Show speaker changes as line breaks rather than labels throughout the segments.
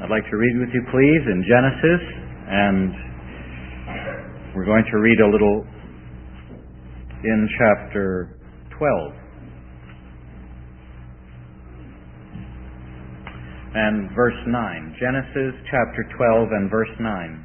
I'd like to read with you, please, in Genesis, and we're going to read a little in chapter 12. And verse 9. Genesis chapter 12 and verse 9.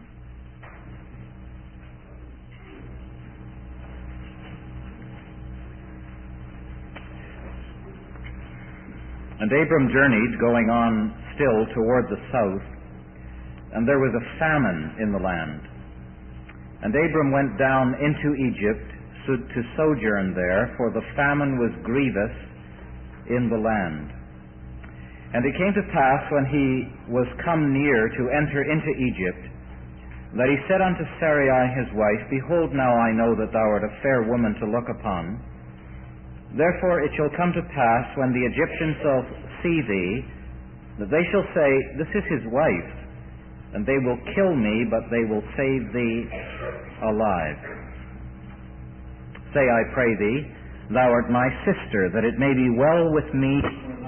And Abram journeyed, going on still toward the south, and there was a famine in the land. And Abram went down into Egypt to sojourn there, for the famine was grievous in the land. And it came to pass, when he was come near to enter into Egypt, that he said unto Sarai his wife, Behold, now I know that thou art a fair woman to look upon. Therefore it shall come to pass, when the Egyptians shall see thee, that they shall say, This is his wife, and they will kill me, but they will save thee alive. Say, I pray thee, thou art my sister, that it may be well with me,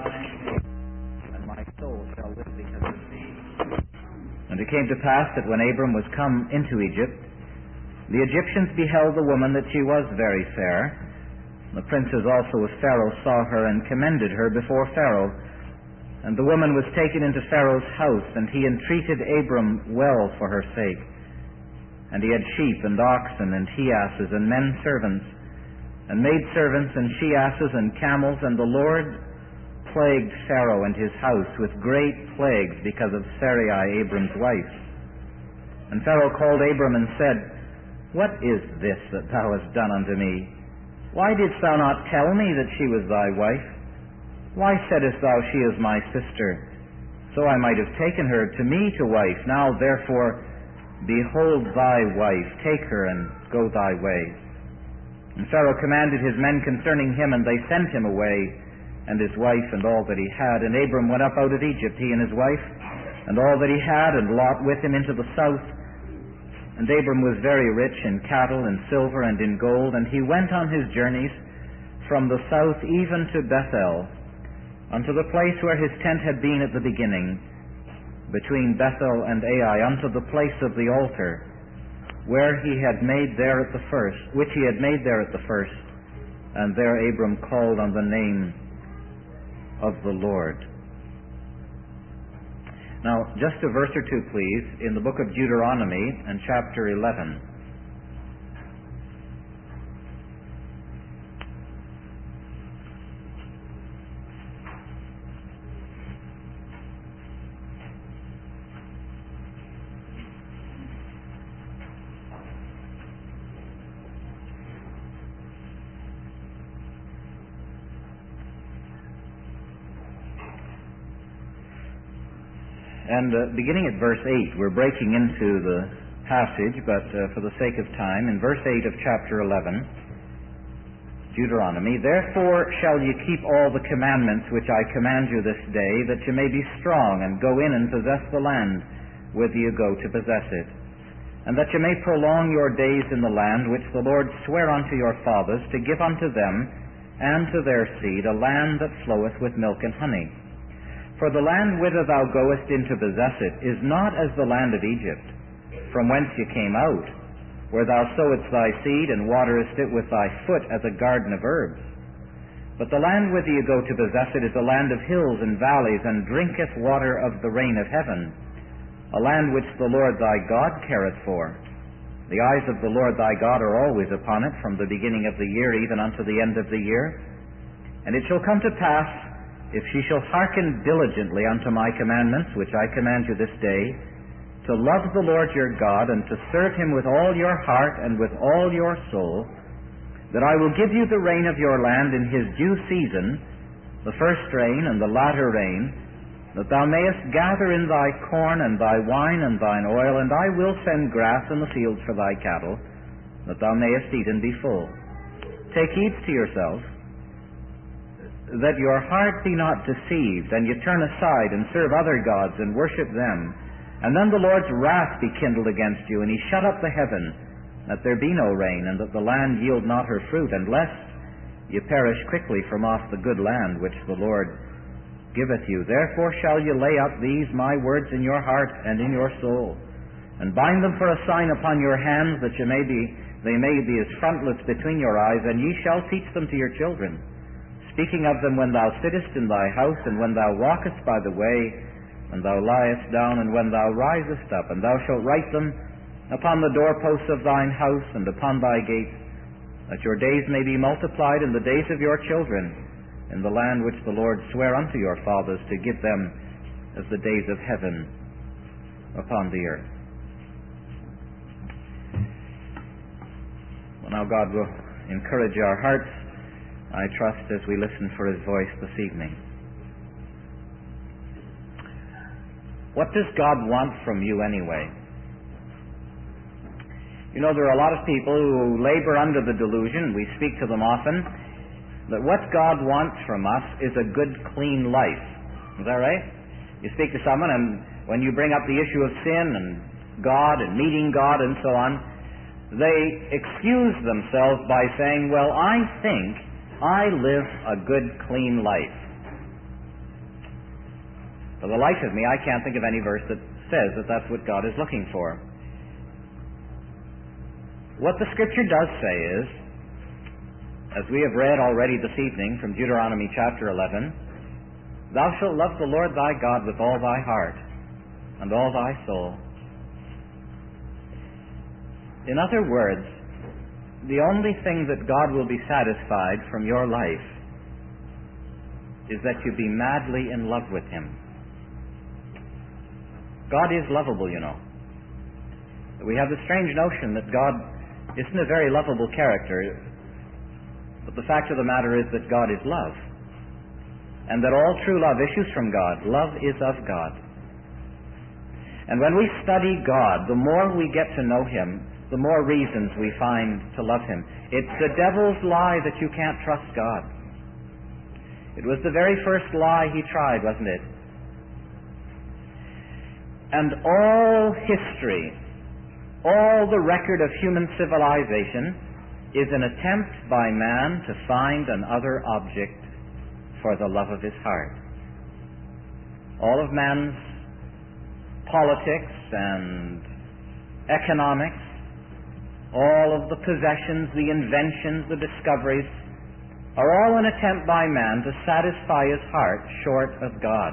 and my soul shall live because of thee. And it came to pass that when Abram was come into Egypt, the Egyptians beheld the woman that she was very fair. The princes also of Pharaoh saw her and commended her before Pharaoh. And the woman was taken into Pharaoh's house, and he entreated Abram well for her sake. And he had sheep and oxen and he-asses and men servants and maidservants and she-asses and camels. And the Lord plagued Pharaoh and his house with great plagues because of Sarai, Abram's wife. And Pharaoh called Abram and said, What is this that thou hast done unto me? Why didst thou not tell me that she was thy wife? Why saidst thou, She is my sister? So I might have taken her to me to wife. Now therefore, behold thy wife, take her and go thy way. And Pharaoh commanded his men concerning him, and they sent him away, and his wife and all that he had. And Abram went up out of Egypt, he and his wife, and all that he had, and Lot with him into the south. And Abram was very rich in cattle and silver and in gold, and he went on his journeys from the south even to Bethel, unto the place where his tent had been at the beginning, between Bethel and Ai, unto the place of the altar, which he had made there at the first. And there Abram called on the name of the Lord. Now, just a verse or two, please, in the book of Deuteronomy and chapter 11. And beginning at verse 8, we're breaking into the passage, but for the sake of time, in verse 8 of chapter 11, Deuteronomy, Therefore shall ye keep all the commandments which I command you this day, that ye may be strong, and go in and possess the land whither ye go to possess it, and that ye may prolong your days in the land which the Lord sware unto your fathers to give unto them and to their seed, a land that floweth with milk and honey. For the land whither thou goest in to possess it is not as the land of Egypt, from whence ye came out, where thou sowest thy seed and waterest it with thy foot as a garden of herbs. But the land whither ye go to possess it is a land of hills and valleys, and drinketh water of the rain of heaven, a land which the Lord thy God careth for. The eyes of the Lord thy God are always upon it, from the beginning of the year even unto the end of the year. And it shall come to pass, if ye shall hearken diligently unto my commandments, which I command you this day, to love the Lord your God, and to serve him with all your heart and with all your soul, that I will give you the rain of your land in his due season, the first rain and the latter rain, that thou mayest gather in thy corn and thy wine and thine oil, and I will send grass in the fields for thy cattle, that thou mayest eat and be full. Take heed to yourself, that your heart be not deceived, and ye turn aside and serve other gods and worship them. And then the Lord's wrath be kindled against you, and he shut up the heaven, that there be no rain, and that the land yield not her fruit, and lest ye perish quickly from off the good land which the Lord giveth you. Therefore shall ye lay up these my words in your heart and in your soul, and bind them for a sign upon your hands, that they may be as frontlets between your eyes, and ye shall teach them to your children, speaking of them when thou sittest in thy house, and when thou walkest by the way, when thou liest down, and when thou risest up. And thou shalt write them upon the doorposts of thine house and upon thy gates, that your days may be multiplied in the days of your children, in the land which the Lord sware unto your fathers to give them as the days of heaven upon the earth. Well, now God will encourage our hearts, I trust, as we listen for His voice this evening. What does God want from you anyway? You know, there are a lot of people who labor under the delusion, we speak to them often, that what God wants from us is a good, clean life. Is that right? You speak to someone, and when you bring up the issue of sin and God and meeting God and so on, they excuse themselves by saying, well, I think I live a good, clean life. For the life of me, I can't think of any verse that says that that's what God is looking for. What the Scripture does say is, as we have read already this evening from Deuteronomy chapter 11, thou shalt love the Lord thy God with all thy heart and all thy soul. In other words, the only thing that God will be satisfied from your life is that you be madly in love with Him. God is lovable, you know. We have the strange notion that God isn't a very lovable character. But the fact of the matter is that God is love, and that all true love issues from God. Love is of God. And when we study God, the more we get to know Him, the more reasons we find to love Him. It's the devil's lie that you can't trust God. It was the very first lie he tried, wasn't it? And all history, all the record of human civilization is an attempt by man to find another object for the love of his heart. All of man's politics and economics, all of the possessions, the inventions, the discoveries, are all an attempt by man to satisfy his heart short of God.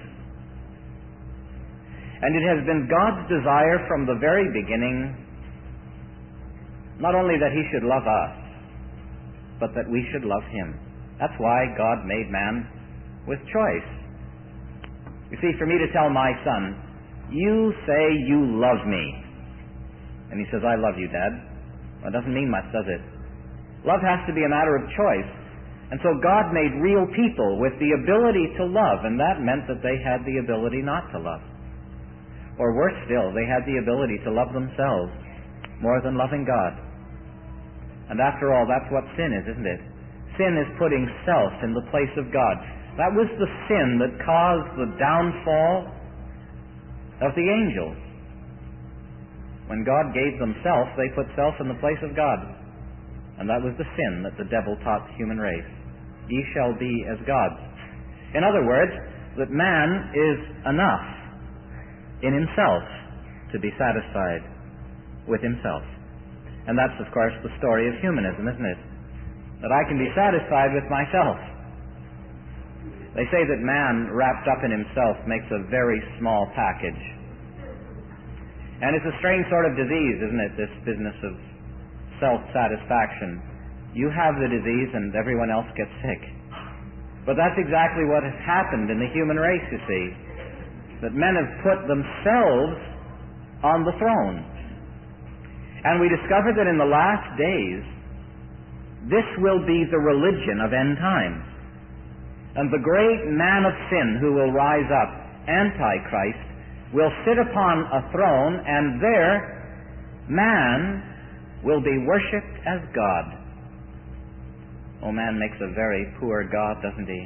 And it has been God's desire from the very beginning not only that He should love us, but that we should love Him. That's why God made man with choice. You see, for me to tell my son, you say you love me, and he says, I love you, Dad, well, it doesn't mean much, does it? Love has to be a matter of choice. And so God made real people with the ability to love, and that meant that they had the ability not to love. Or worse still, they had the ability to love themselves more than loving God. And after all, that's what sin is, isn't it? Sin is putting self in the place of God. That was the sin that caused the downfall of the angels. When God gave them self, they put self in the place of God. And that was the sin that the devil taught the human race. Ye shall be as gods. In other words, that man is enough in himself to be satisfied with himself. And that's, of course, the story of humanism, isn't it? That I can be satisfied with myself. They say that man, wrapped up in himself, makes a very small package. And it's a strange sort of disease, isn't it, this business of self-satisfaction. You have the disease and everyone else gets sick. But that's exactly what has happened in the human race, you see. That men have put themselves on the throne. And we discover that in the last days, this will be the religion of end times. And the great man of sin who will rise up, Antichrist, will sit upon a throne, and there man will be worshipped as God. Oh, man makes a very poor God, doesn't he?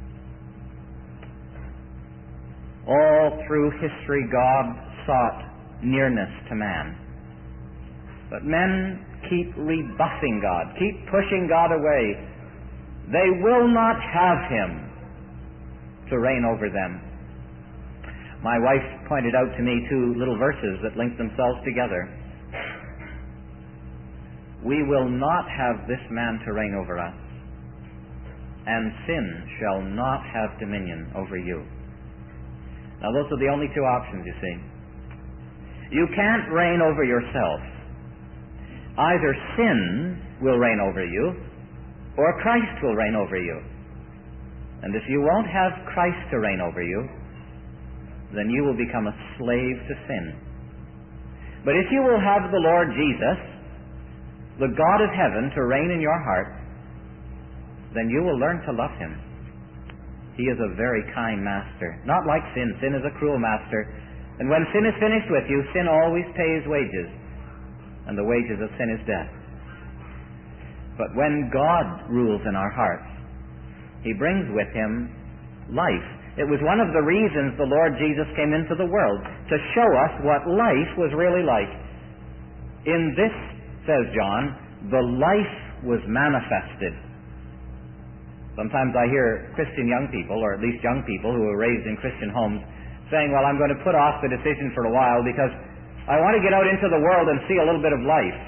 All through history, God sought nearness to man. But men keep rebuffing God, keep pushing God away. They will not have Him. to reign over them. My wife pointed out to me two little verses that link themselves together. We will not have this man to reign over us, and sin shall not have dominion over you. Now those are the only two options, you see. You can't reign over yourself. Either sin will reign over you, or Christ will reign over you. And if you won't have Christ to reign over you, then you will become a slave to sin. But if you will have the Lord Jesus, the God of heaven, to reign in your heart, then you will learn to love Him. He is a very kind master. Not like sin. Sin is a cruel master. And when sin is finished with you, sin always pays wages. And the wages of sin is death. But when God rules in our hearts, He brings with Him life. It was one of the reasons the Lord Jesus came into the world, to show us what life was really like. In this, says John, the life was manifested. Sometimes I hear Christian young people, or at least young people who were raised in Christian homes, saying, well, I'm going to put off the decision for a while because I want to get out into the world and see a little bit of life.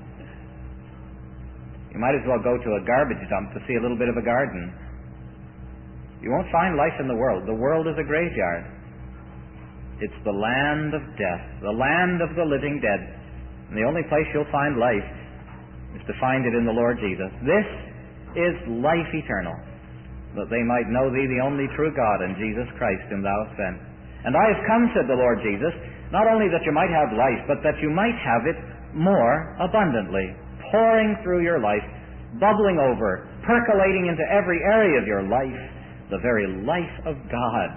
You might as well go to a garbage dump to see a little bit of a garden. You won't find life in the world. The world is a graveyard. It's the land of death, the land of the living dead. And the only place you'll find life is to find it in the Lord Jesus. This is life eternal, that they might know Thee, the only true God, and Jesus Christ, whom Thou hast sent. And I have come, said the Lord Jesus, not only that you might have life, but that you might have it more abundantly, pouring through your life, bubbling over, percolating into every area of your life, the very life of God.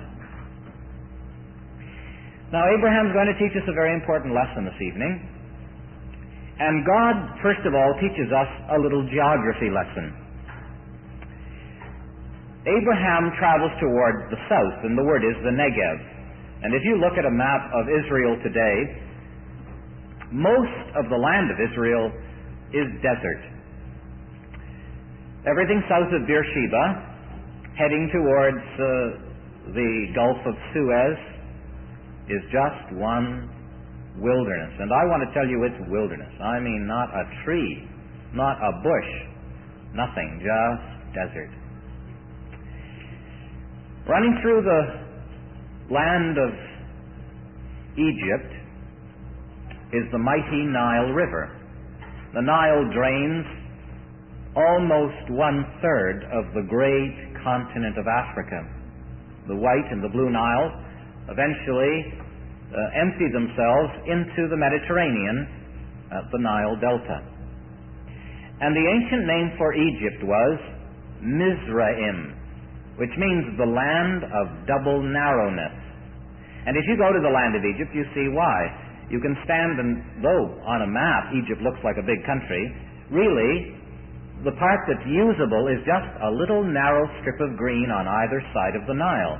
Now, Abraham's going to teach us a very important lesson this evening. And God, first of all, teaches us a little geography lesson. Abraham travels toward the south, and the word is the Negev. And if you look at a map of Israel today, most of the land of Israel is desert. Everything south of Beersheba, heading towards the Gulf of Suez, is just one wilderness. And I want to tell you it's wilderness. I mean, not a tree, not a bush, nothing, just desert. Running through the land of Egypt is the mighty Nile River. The Nile drains almost 1/3 of the great continent of Africa. The White and the Blue Nile eventually empty themselves into the Mediterranean at the Nile Delta. And the ancient name for Egypt was Mizraim, which means the land of double narrowness. And if you go to the land of Egypt, you see why. You can stand, and though on a map Egypt looks like a big country, really the part that's usable is just a little narrow strip of green on either side of the Nile.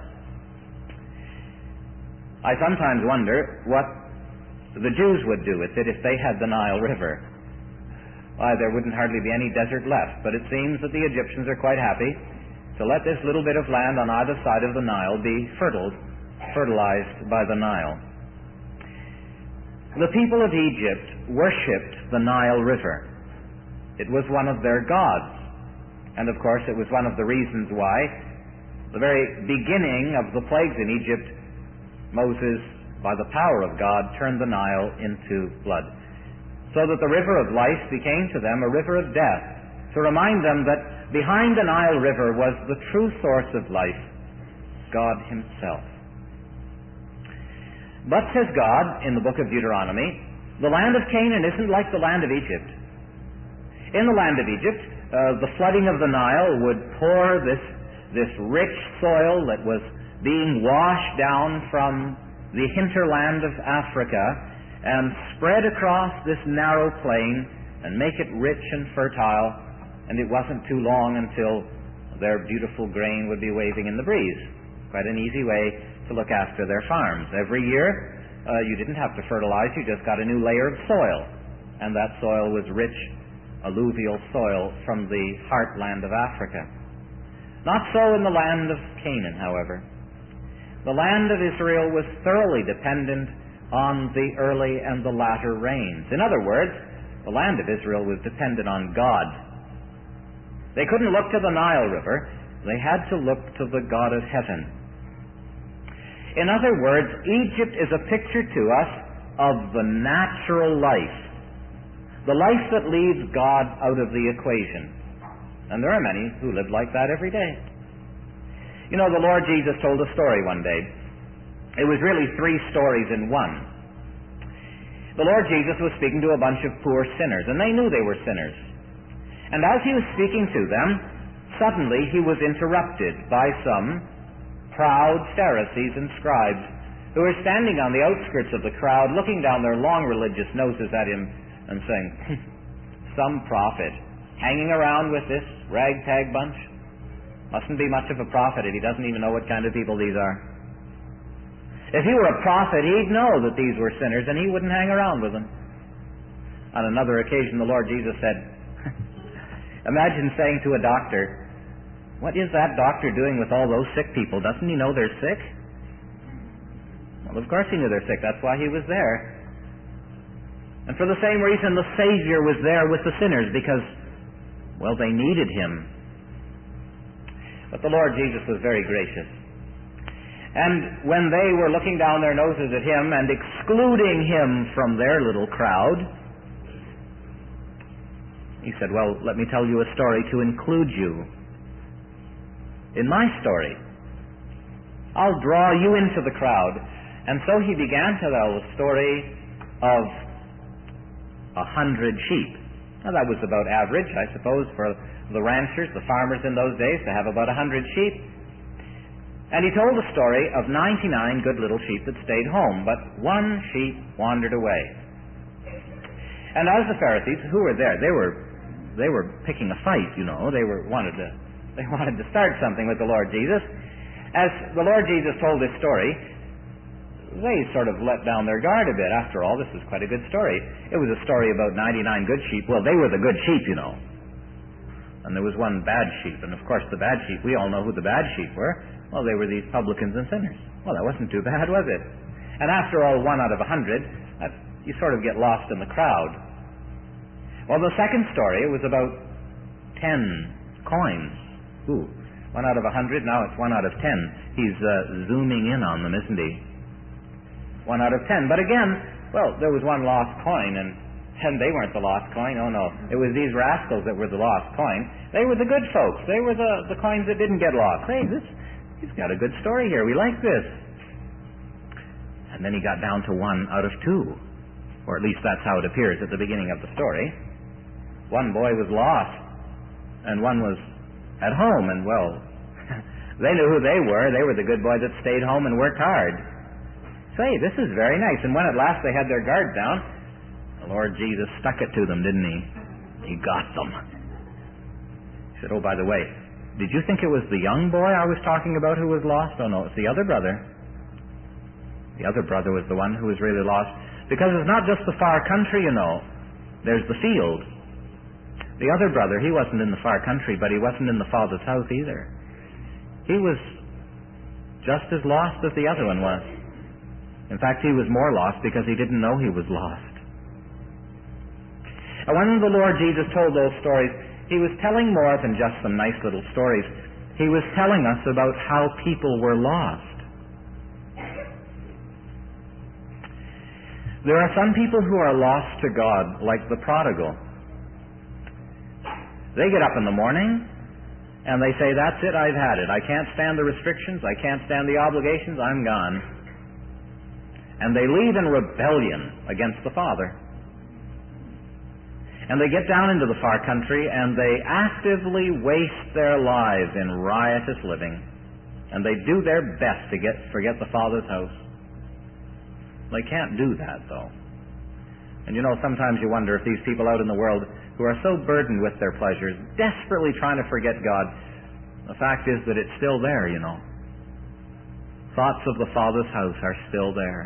I sometimes wonder what the Jews would do with it if they had the Nile River. Why, there wouldn't hardly be any desert left, but it seems that the Egyptians are quite happy to let this little bit of land on either side of the Nile be fertilized by the Nile. The people of Egypt worshipped the Nile River. It was one of their gods. And of course it was one of the reasons why, the very beginning of the plagues in Egypt, Moses, by the power of God, turned the Nile into blood, so that the river of life became to them a river of death, to remind them that behind the Nile River was the true source of life, God Himself. But, says God in the book of Deuteronomy, the land of Canaan isn't like the land of Egypt. In the land of Egypt, the flooding of the Nile would pour this rich soil that was being washed down from the hinterland of Africa and spread across this narrow plain and make it rich and fertile, and it wasn't too long until their beautiful grain would be waving in the breeze. Quite an easy way to look after their farms. Every year, you didn't have to fertilize, you just got a new layer of soil, and that soil was rich, alluvial soil from the heartland of Africa. Not so in the land of Canaan, however. The land of Israel was thoroughly dependent on the early and the latter rains. In other words, the land of Israel was dependent on God. They couldn't look to the Nile River. They had to look to the God of heaven. In other words, Egypt is a picture to us of the natural life, the life that leaves God out of the equation. And there are many who live like that every day. You know, the Lord Jesus told a story one day. It was really 3 stories in one. The Lord Jesus was speaking to a bunch of poor sinners, and they knew they were sinners. And as he was speaking to them, suddenly he was interrupted by some proud Pharisees and scribes who were standing on the outskirts of the crowd, looking down their long religious noses at him and saying, "Some prophet hanging around with this ragtag bunch? Mustn't be much of a prophet if he doesn't even know what kind of people these are. If he were a prophet, he'd know that these were sinners, and he wouldn't hang around with them." On another occasion, the Lord Jesus said, imagine saying to a doctor, "What is that doctor doing with all those sick people? Doesn't he know they're sick?" Well, of course he knew they're sick. That's why he was there. And for the same reason, the Savior was there with the sinners, because, well, they needed him. But the Lord Jesus was very gracious. And when they were looking down their noses at him and excluding him from their little crowd, he said, "Well, let me tell you a story to include you in my story. I'll draw you into the crowd." And so he began to tell the story of 100 sheep. Now that was about average, I suppose, for the ranchers, the farmers in those days, to have about 100 sheep. And he told the story of 99 good little sheep that stayed home, but one sheep wandered away. And as the Pharisees, who were there, they were picking a fight, you know. They wanted to start something with the Lord Jesus. As the Lord Jesus told this story, they sort of let down their guard a bit. After all, this was quite a good story. It was a story about 99 good sheep. Well, they were the good sheep, you know. And there was one bad sheep. And of course, the bad sheep, we all know who the bad sheep were. Well, they were these publicans and sinners. Well, that wasn't too bad, was it? And after all, 1 out of 100, you sort of get lost in the crowd. Well, the second story, it was about 10 coins. Ooh, 1 out of 100, now it's 1 out of 10. He's zooming in on them, isn't he? 1 out of 10. But again, well, there was one lost coin, and they weren't the lost coin. Oh, no. It was these rascals that were the lost coin. They were the good folks. They were the coins that didn't get lost. Hey, he's got a good story here. We like this. And then he got down to 1 out of 2. Or at least that's how it appears at the beginning of the story. One boy was lost, and one was at home, and, well, they knew who they were. They were the good boys that stayed home and worked hard. Say, this is very nice. And when at last they had their guard down, the Lord Jesus stuck it to them, didn't he? He got them. He said, "Oh, by the way, did you think it was the young boy I was talking about who was lost? Oh, no, it's the other brother. The other brother was the one who was really lost. Because it's not just the far country, you know. There's the field. The other brother, he wasn't in the far country, but he wasn't in the Father's house either. He was just as lost as the other one was. In fact, he was more lost because he didn't know he was lost." And when the Lord Jesus told those stories, he was telling more than just some nice little stories. He was telling us about how people were lost. There are some people who are lost to God, like the prodigal. They get up in the morning and they say, "That's it, I've had it. I can't stand the restrictions, I can't stand the obligations, I'm gone." And they leave in rebellion against the Father. And they get down into the far country and they actively waste their lives in riotous living. And they do their best to forget the Father's house. They can't do that, though. And you know, sometimes you wonder if these people out in the world who are so burdened with their pleasures, desperately trying to forget God, the fact is that it's still there, you know. Thoughts of the Father's house are still there.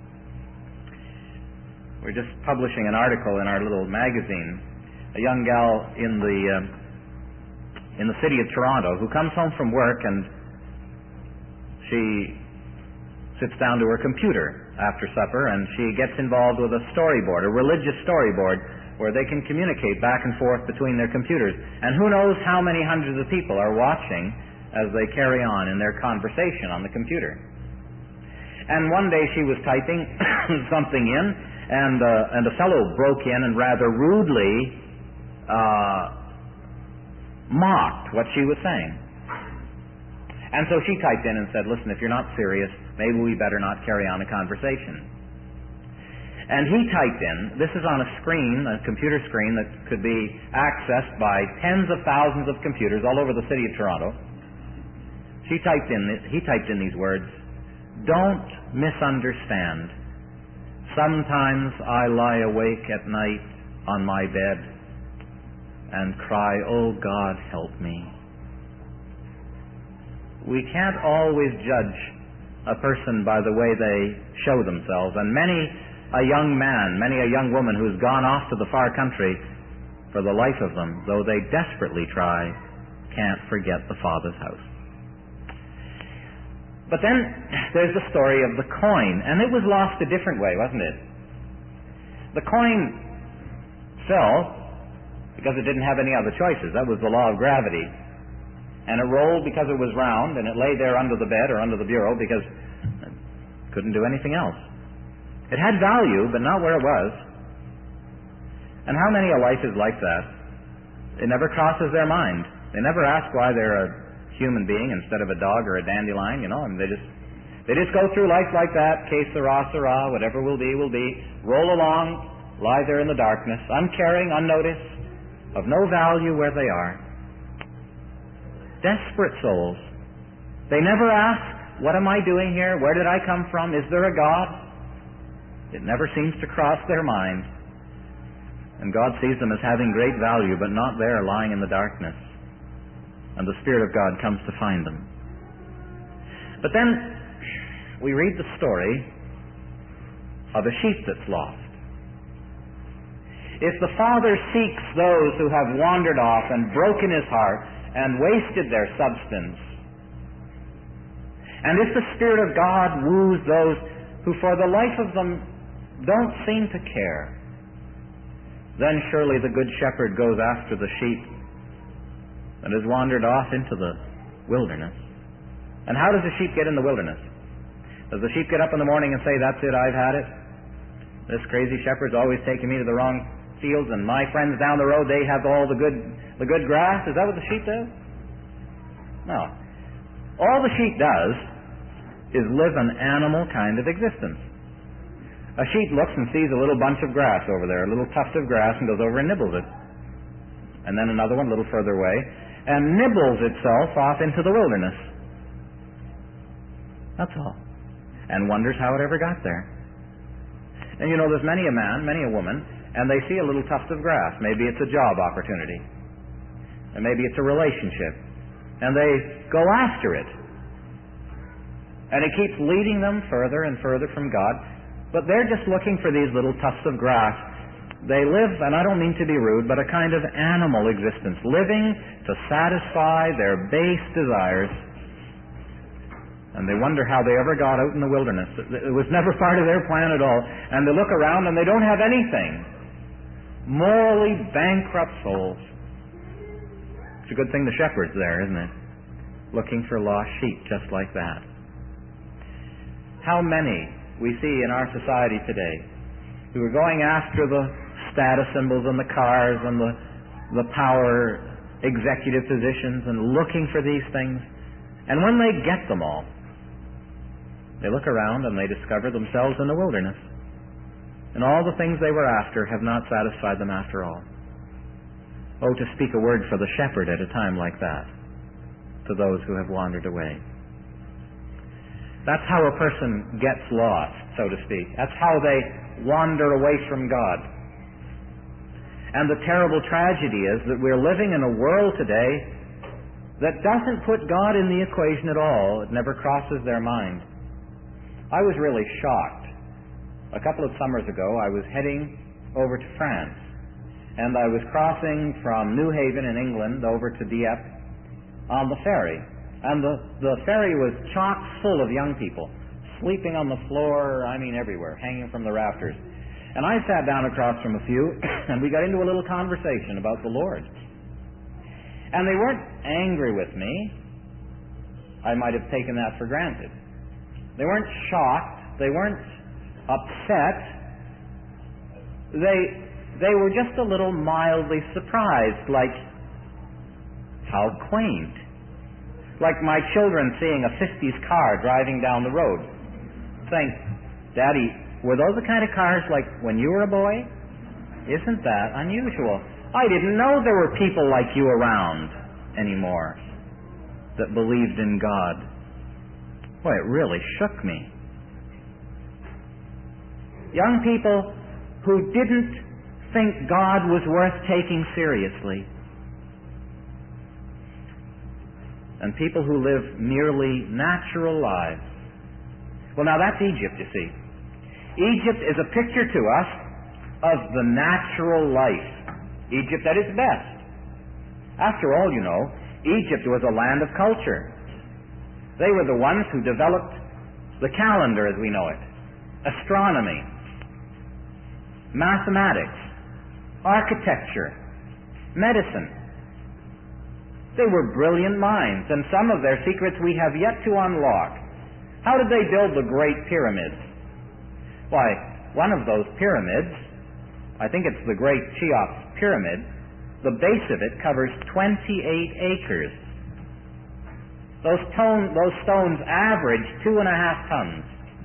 We're just publishing an article in our little magazine. A young gal in the city of Toronto who comes home from work, and she sits down to her computer after supper, and she gets involved with a storyboard, a religious storyboard, where they can communicate back and forth between their computers. And who knows how many hundreds of people are watching as they carry on in their conversation on the computer. And one day she was typing something in, and a fellow broke in and rather rudely mocked what she was saying. And so she typed in and said, "Listen, if you're not serious, maybe we better not carry on a conversation." And he typed in, this is on a screen, a computer screen that could be accessed by tens of thousands of computers all over the city of Toronto. He typed in these words, "Don't misunderstand. Sometimes I lie awake at night on my bed and cry, 'Oh God, help me.'" We can't always judge a person by the way they show themselves, and many a young man, many a young woman who's gone off to the far country, for the life of them, though they desperately try, can't forget the Father's house. But then there's the story of the coin, and it was lost a different way, wasn't it? The coin fell because it didn't have any other choices. That was the law of gravity. And it rolled because it was round, and it lay there under the bed or under the bureau because it couldn't do anything else. It had value, but not where it was. And how many a life is like that? It never crosses their mind. They never ask why they're a human being instead of a dog or a dandelion, and they just go through life like that, que sera, sera, whatever will be, roll along, lie there in the darkness, uncaring, unnoticed, of no value where they are. Desperate souls. They never ask, what am I doing here? Where did I come from? Is there a God? It never seems to cross their mind. And God sees them as having great value, but not there, lying in the darkness. And the Spirit of God comes to find them. But then we read the story of a sheep that's lost. If the Father seeks those who have wandered off and broken His heart and wasted their substance, and if the Spirit of God woos those who for the life of them don't seem to care, then surely the Good Shepherd goes after the sheep that has wandered off into the wilderness. And how does the sheep get in the wilderness? Does the sheep get up in the morning and say, "That's it, I've had it. This crazy shepherd's always taking me to the wrong fields, and my friends down the road, they have all the good grass"? Is that what the sheep does? No. All the sheep does is live an animal kind of existence. A sheep looks and sees a little bunch of grass over there, a little tuft of grass, and goes over and nibbles it. And then another one a little further away, and nibbles itself off into the wilderness. That's all. And wonders how it ever got there. And there's many a man, many a woman, and they see a little tuft of grass. Maybe it's a job opportunity. And maybe it's a relationship. And they go after it. And it keeps leading them further and further from God. But they're just looking for these little tufts of grass. They live, and I don't mean to be rude, but a kind of animal existence, living to satisfy their base desires. And they wonder how they ever got out in the wilderness. It was never part of their plan at all. And they look around and they don't have anything. Morally bankrupt souls. It's a good thing the shepherd's there, isn't it? Looking for lost sheep just like that. How many we see in our society today who are going after the status symbols and the cars and the power executive positions and looking for these things. And when they get them all, they look around and they discover themselves in the wilderness. And all the things they were after have not satisfied them after all. Oh, to speak a word for the shepherd at a time like that, to those who have wandered away. That's how a person gets lost, so to speak. That's how they wander away from God. And the terrible tragedy is that we're living in a world today that doesn't put God in the equation at all. It never crosses their mind. I was really shocked. A couple of summers ago, I was heading over to France, and I was crossing from New Haven in England over to Dieppe on the ferry. And the ferry was chock full of young people, sleeping on the floor, everywhere, hanging from the rafters. And I sat down across from a few, and we got into a little conversation about the Lord. And they weren't angry with me. I might have taken that for granted. They weren't shocked. They weren't upset. They were just a little mildly surprised, like, how quaint. Like my children seeing a 50s car driving down the road, saying, Daddy, were those the kind of cars like when you were a boy? Isn't that unusual? I didn't know there were people like you around anymore that believed in God. Boy, it really shook me. Young people who didn't think God was worth taking seriously. And people who live merely natural lives. Well, now that's Egypt, you see. Egypt is a picture to us of the natural life. Egypt at its best. After all, you know, Egypt was a land of culture. They were the ones who developed the calendar as we know it, astronomy, mathematics, architecture, medicine. They were brilliant minds, and some of their secrets we have yet to unlock. How did they build the Great Pyramids? Why, one of those pyramids, I think it's the Great Cheops Pyramid, the base of it covers 28 acres. Those stones average 2.5 tons.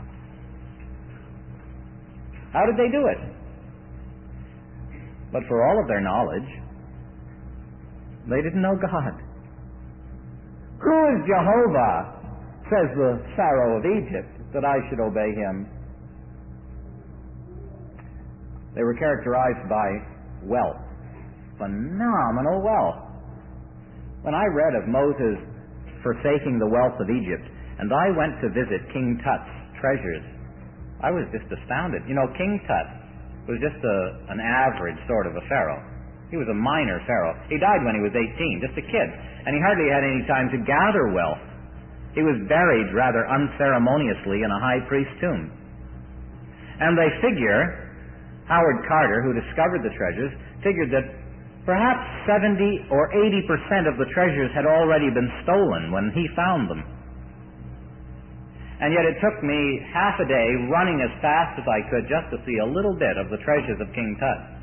How did they do it? But for all of their knowledge, they didn't know God. Who is Jehovah, says the Pharaoh of Egypt, that I should obey him? They were characterized by wealth, phenomenal wealth. When I read of Moses forsaking the wealth of Egypt, and I went to visit King Tut's treasures, I was just astounded. You know, King Tut was just an average sort of a pharaoh. He was a minor pharaoh. He died when he was 18, just a kid, and he hardly had any time to gather wealth. He was buried rather unceremoniously in a high priest tomb. And they figure, Howard Carter, who discovered the treasures, figured that perhaps 70 or 80% of the treasures had already been stolen when he found them. And yet it took me half a day running as fast as I could just to see a little bit of the treasures of King Tut.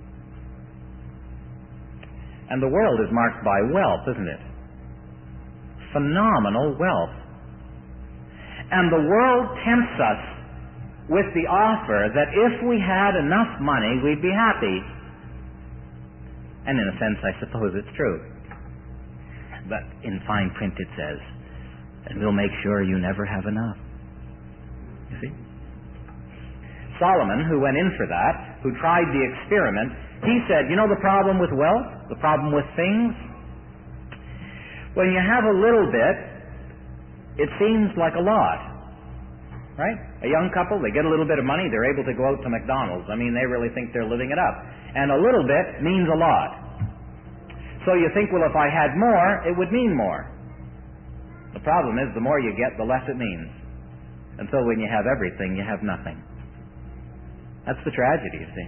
And the world is marked by wealth, isn't it? Phenomenal wealth. And the world tempts us with the offer that if we had enough money, we'd be happy. And in a sense, I suppose it's true. But in fine print it says, and we'll make sure you never have enough. You see? Solomon, who went in for that, who tried the experiment, he said, you know the problem with wealth? The problem with things? When you have a little bit, it seems like a lot. Right? A young couple, they get a little bit of money, they're able to go out to McDonald's. I mean, they really think they're living it up. And a little bit means a lot. So you think, well, if I had more, it would mean more. The problem is, the more you get, the less it means. Until when you have everything, you have nothing. That's the tragedy, you see.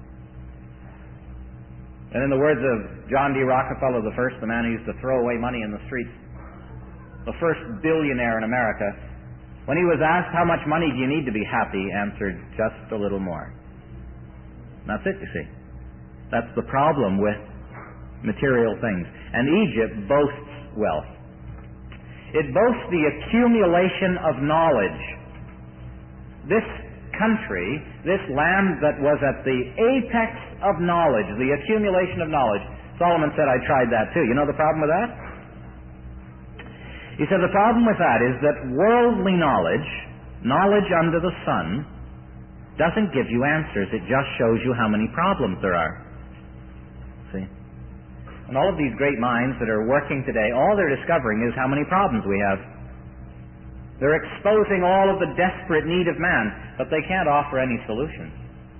And in the words of John D. Rockefeller I, the man who used to throw away money in the streets, the first billionaire in America, when he was asked how much money do you need to be happy, answered, just a little more. That's it, you see. That's the problem with material things. And Egypt boasts wealth. It boasts the accumulation of knowledge. This country, this land that was at the apex of knowledge, the accumulation of knowledge. Solomon said, I tried that too. You know the problem with that? He said the problem with that is that worldly knowledge, knowledge under the sun, doesn't give you answers. It just shows you how many problems there are. See? And all of these great minds that are working today, all they're discovering is how many problems we have. They're exposing all of the desperate need of man, but they can't offer any solutions.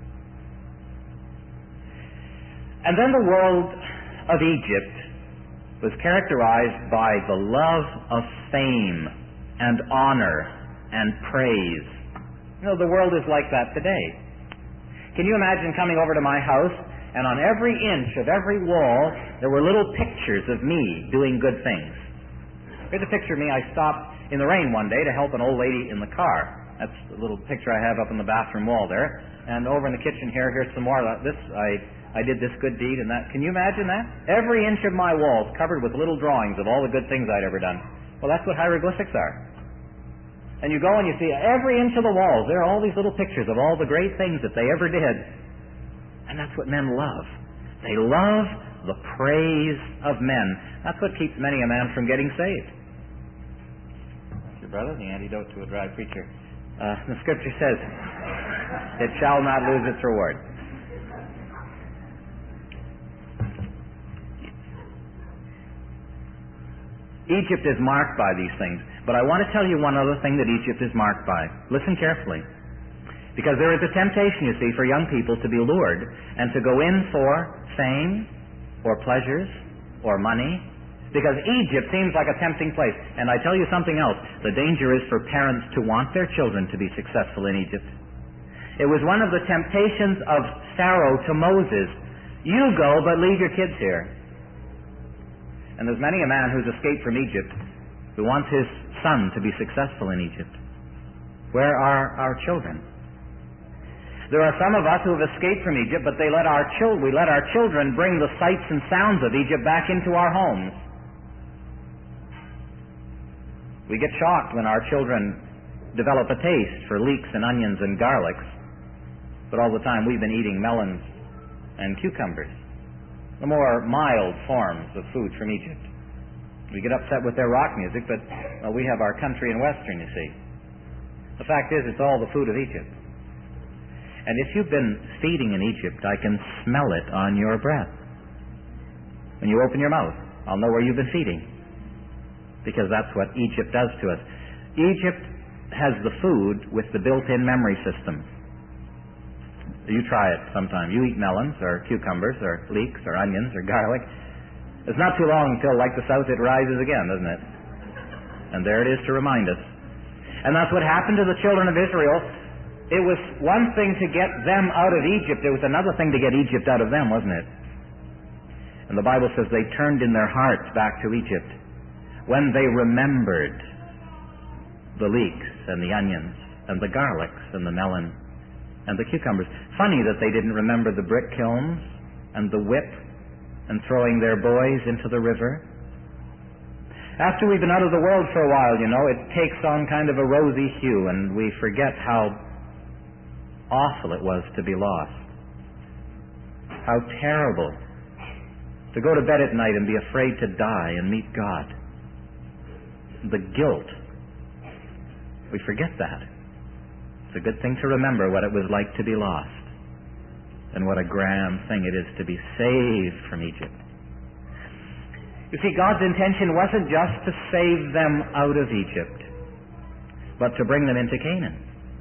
And then the world of Egypt was characterized by the love of fame and honor and praise. You know, the world is like that today. Can you imagine coming over to my house, and on every inch of every wall, there were little pictures of me doing good things? Here's a picture of me. I stopped in the rain one day to help an old lady in the car. That's the little picture I have up on the bathroom wall there. And over in the kitchen here's some more. I did this good deed and that. Can you imagine that? Every inch of my walls covered with little drawings of all the good things I'd ever done. Well, that's what hieroglyphics are. And you go and you see every inch of the walls, there are all these little pictures of all the great things that they ever did. And that's what men love. They love the praise of men. That's what keeps many a man from getting saved. That's your brother, the antidote to a dry preacher. The Scripture says, it shall not lose its reward. Egypt is marked by these things. But I want to tell you one other thing that Egypt is marked by. Listen carefully. Because there is a temptation, you see, for young people to be lured and to go in for fame or pleasures or money. Because Egypt seems like a tempting place. And I tell you something else. The danger is for parents to want their children to be successful in Egypt. It was one of the temptations of Pharaoh to Moses. You go, but leave your kids here. And there's many a man who's escaped from Egypt who wants his son to be successful in Egypt. Where are our children? There are some of us who have escaped from Egypt, but we let our children bring the sights and sounds of Egypt back into our homes. We get shocked when our children develop a taste for leeks and onions and garlics, but all the time we've been eating melons and cucumbers, the more mild forms of food from Egypt. We get upset with their rock music, but we have our country and western, you see. The fact is, it's all the food of Egypt. And if you've been feeding in Egypt, I can smell it on your breath. When you open your mouth, I'll know where you've been feeding. Because that's what Egypt does to us. Egypt has the food with the built-in memory system. You try it sometime. You eat melons or cucumbers or leeks or onions or garlic. It's not too long until, like the South, it rises again, doesn't it? And there it is to remind us. And that's what happened to the children of Israel. It was one thing to get them out of Egypt. It was another thing to get Egypt out of them, wasn't it? And the Bible says they turned in their hearts back to Egypt when they remembered the leeks and the onions and the garlics and the melon and the cucumbers. Funny that they didn't remember the brick kilns and the whip and throwing their boys into the river. After we've been out of the world for a while, you know, it takes on kind of a rosy hue, and we forget how awful it was to be lost. How terrible to go to bed at night and be afraid to die and meet God. The guilt. We forget that. It's a good thing to remember what it was like to be lost, and what a grand thing it is to be saved from Egypt. You see, God's intention wasn't just to save them out of Egypt, but to bring them into Canaan.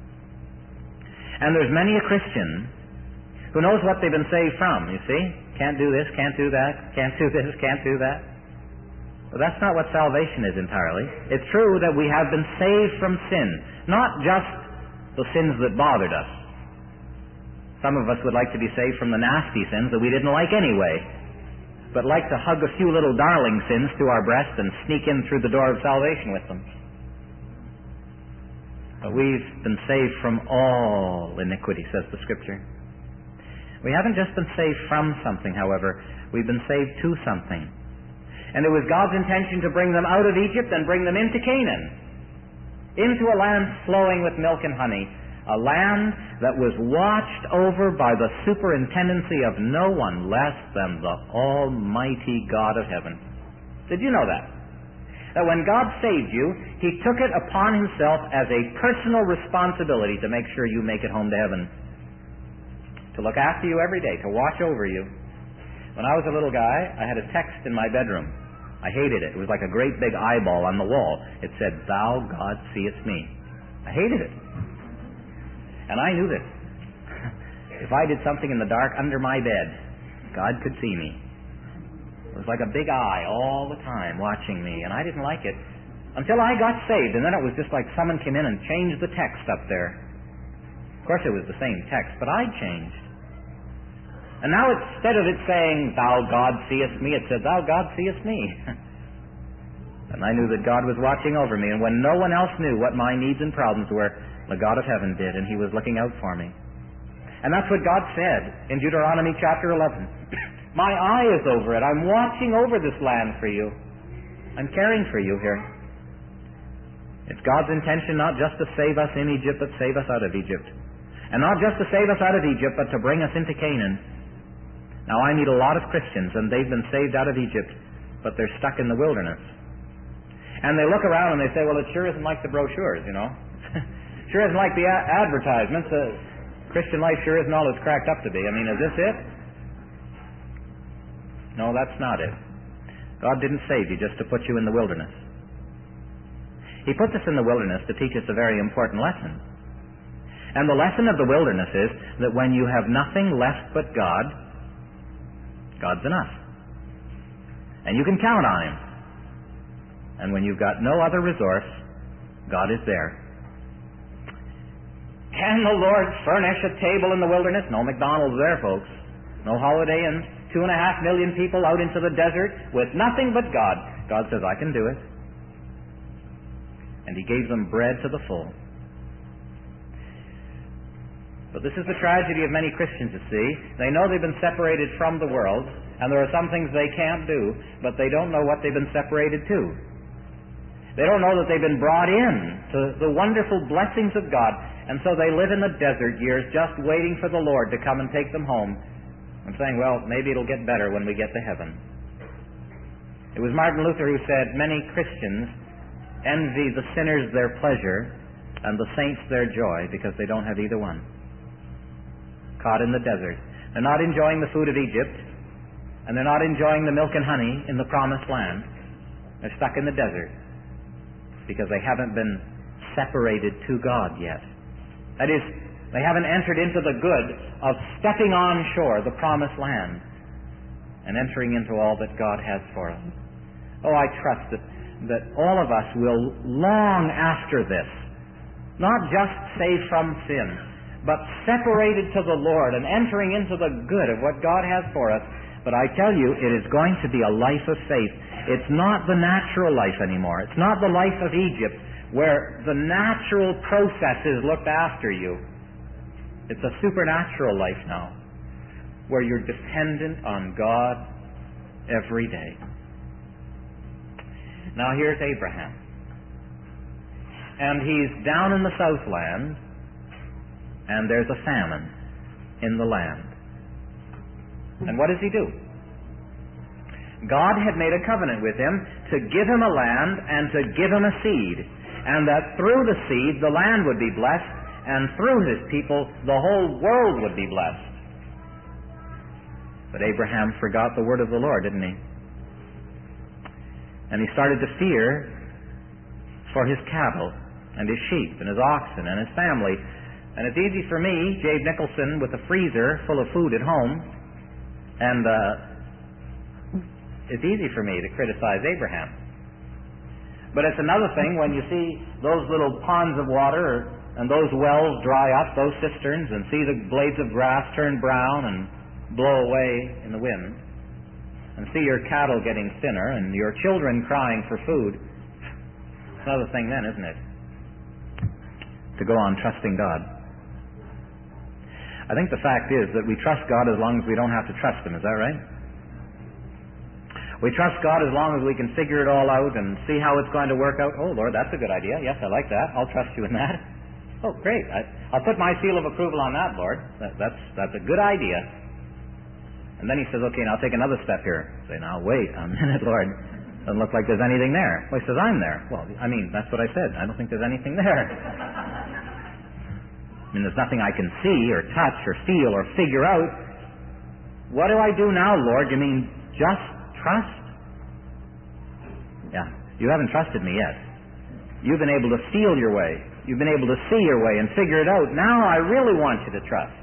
And there's many a Christian who knows what they've been saved from, you see. Can't do this, can't do that, can't do this, can't do that. But that's not what salvation is entirely. It's true that we have been saved from sin, not just the sins that bothered us. Some of us would like to be saved from the nasty sins that we didn't like anyway, but like to hug a few little darling sins to our breast and sneak in through the door of salvation with them. But we've been saved from all iniquity, says the Scripture. We haven't just been saved from something, however. We've been saved to something. And it was God's intention to bring them out of Egypt and bring them into Canaan, into a land flowing with milk and honey, a land that was watched over by the superintendency of no one less than the Almighty God of heaven. Did you know that? That when God saved you, He took it upon Himself as a personal responsibility to make sure you make it home to heaven, to look after you every day, to watch over you. When I was a little guy, I had a text in my bedroom. I hated it. It was like a great big eyeball on the wall. It said, "Thou, God, seest me." I hated it. And I knew that if I did something in the dark under my bed, God could see me. It was like a big eye all the time watching me, and I didn't like it. until I got saved, and then it was just like someone came in and changed the text up there. Of course, it was the same text, but I'd changed. And now instead of it saying, "Thou God seest me," it said, "Thou God seest me." And I knew that God was watching over me, and when no one else knew what my needs and problems were, the God of heaven did, and He was looking out for me. And that's what God said in Deuteronomy chapter 11. My eye is over it. I'm watching over this land for you. I'm caring for you here. It's God's intention not just to save us in Egypt, but save us out of Egypt. And not just to save us out of Egypt, but to bring us into Canaan. Now, I meet a lot of Christians, and they've been saved out of Egypt, but they're stuck in the wilderness. And they look around and they say, well, it sure isn't like the brochures, you know. Sure isn't like the advertisements. Christian life sure isn't all it's cracked up to be. I mean, is this it? No, that's not it. God didn't save you just to put you in the wilderness. He put us in the wilderness to teach us a very important lesson. And the lesson of the wilderness is that when you have nothing left but God, God's enough. And you can count on Him. And when you've got no other resource, God is there. Can the Lord furnish a table in the wilderness? No McDonald's there, folks. No Holiday Inns. 2.5 million people out into the desert with nothing but God. God says, I can do it. And He gave them bread to the full. But this is the tragedy of many Christians, you see. They know they've been separated from the world, and there are some things they can't do, but they don't know what they've been separated to. They don't know that they've been brought in to the wonderful blessings of God, and so they live in the desert years just waiting for the Lord to come and take them home and saying, well, maybe it'll get better when we get to heaven. It was Martin Luther who said, many Christians envy the sinners their pleasure and the saints their joy because they don't have either one. Caught in the desert. They're not enjoying the food of Egypt, and they're not enjoying the milk and honey in the promised land. They're stuck in the desert because they haven't been separated to God yet. That is, they haven't entered into the good of stepping on shore, the promised land, and entering into all that God has for us. Oh, I trust that all of us will long after this, not just saved from sin, but separated to the Lord and entering into the good of what God has for us. But I tell you, it is going to be a life of faith. It's not the natural life anymore. It's not the life of Egypt, where the natural processes looked after you. It's a supernatural life now, where you're dependent on God every day. Now here's Abraham. And he's down in the southland, and there's a famine in the land. And what does he do? God had made a covenant with him to give him a land and to give him a seed, and that through the seed the land would be blessed, and through his people the whole world would be blessed. But Abraham forgot the word of the Lord, didn't he? And he started to fear for his cattle and his sheep and his oxen and his family. And it's easy for me, Jabe Nicholson, with a freezer full of food at home, and it's easy for me to criticize Abraham. But it's another thing when you see those little ponds of water and those wells dry up, those cisterns, and see the blades of grass turn brown and blow away in the wind, and see your cattle getting thinner and your children crying for food. It's another thing then, isn't it? To go on trusting God. I think the fact is that we trust God as long as we don't have to trust Him. Is that right? We trust God as long as we can figure it all out and see how it's going to work out. Oh, Lord, that's a good idea. Yes, I like that. I'll trust you in that. Oh, great. I'll put my seal of approval on that, Lord. That's a good idea. And then He says, okay, now take another step here. Say, now wait a minute, Lord. Doesn't look like there's anything there. Well, He says, I'm there. Well, I mean, that's what I said. I don't think there's anything there. I mean, there's nothing I can see or touch or feel or figure out. What do I do now, Lord? You mean just trust? Yeah, you haven't trusted me yet. You've been able to feel your way. You've been able to see your way and figure it out. Now I really want you to trust.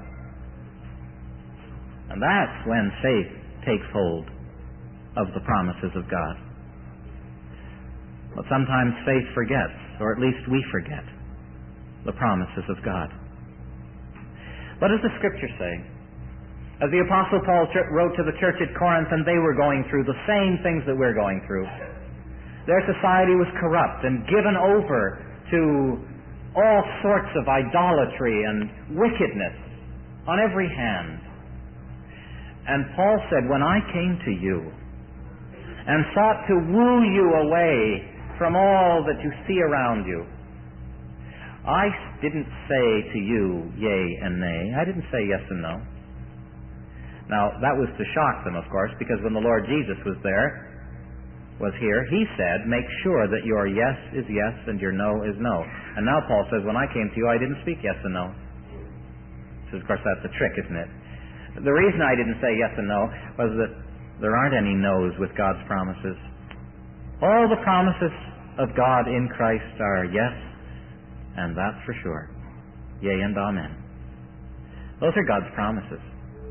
And that's when faith takes hold of the promises of God. But sometimes faith forgets, or at least we forget, the promises of God. What does the Scripture say? As the Apostle Paul wrote to the church at Corinth, and they were going through the same things that we're going through. Their society was corrupt and given over to all sorts of idolatry and wickedness on every hand. And Paul said, when I came to you and sought to woo you away from all that you see around you, I didn't say to you yea and nay. I didn't say yes and no. Now, that was to shock them, of course, because when the Lord Jesus was here, He said, make sure that your yes is yes and your no is no. And now Paul says, when I came to you, I didn't speak yes and no. So, of course, that's a trick, isn't it? The reason I didn't say yes and no was that there aren't any no's with God's promises. All the promises of God in Christ are yes, and that's for sure. Yea and amen. Those are God's promises.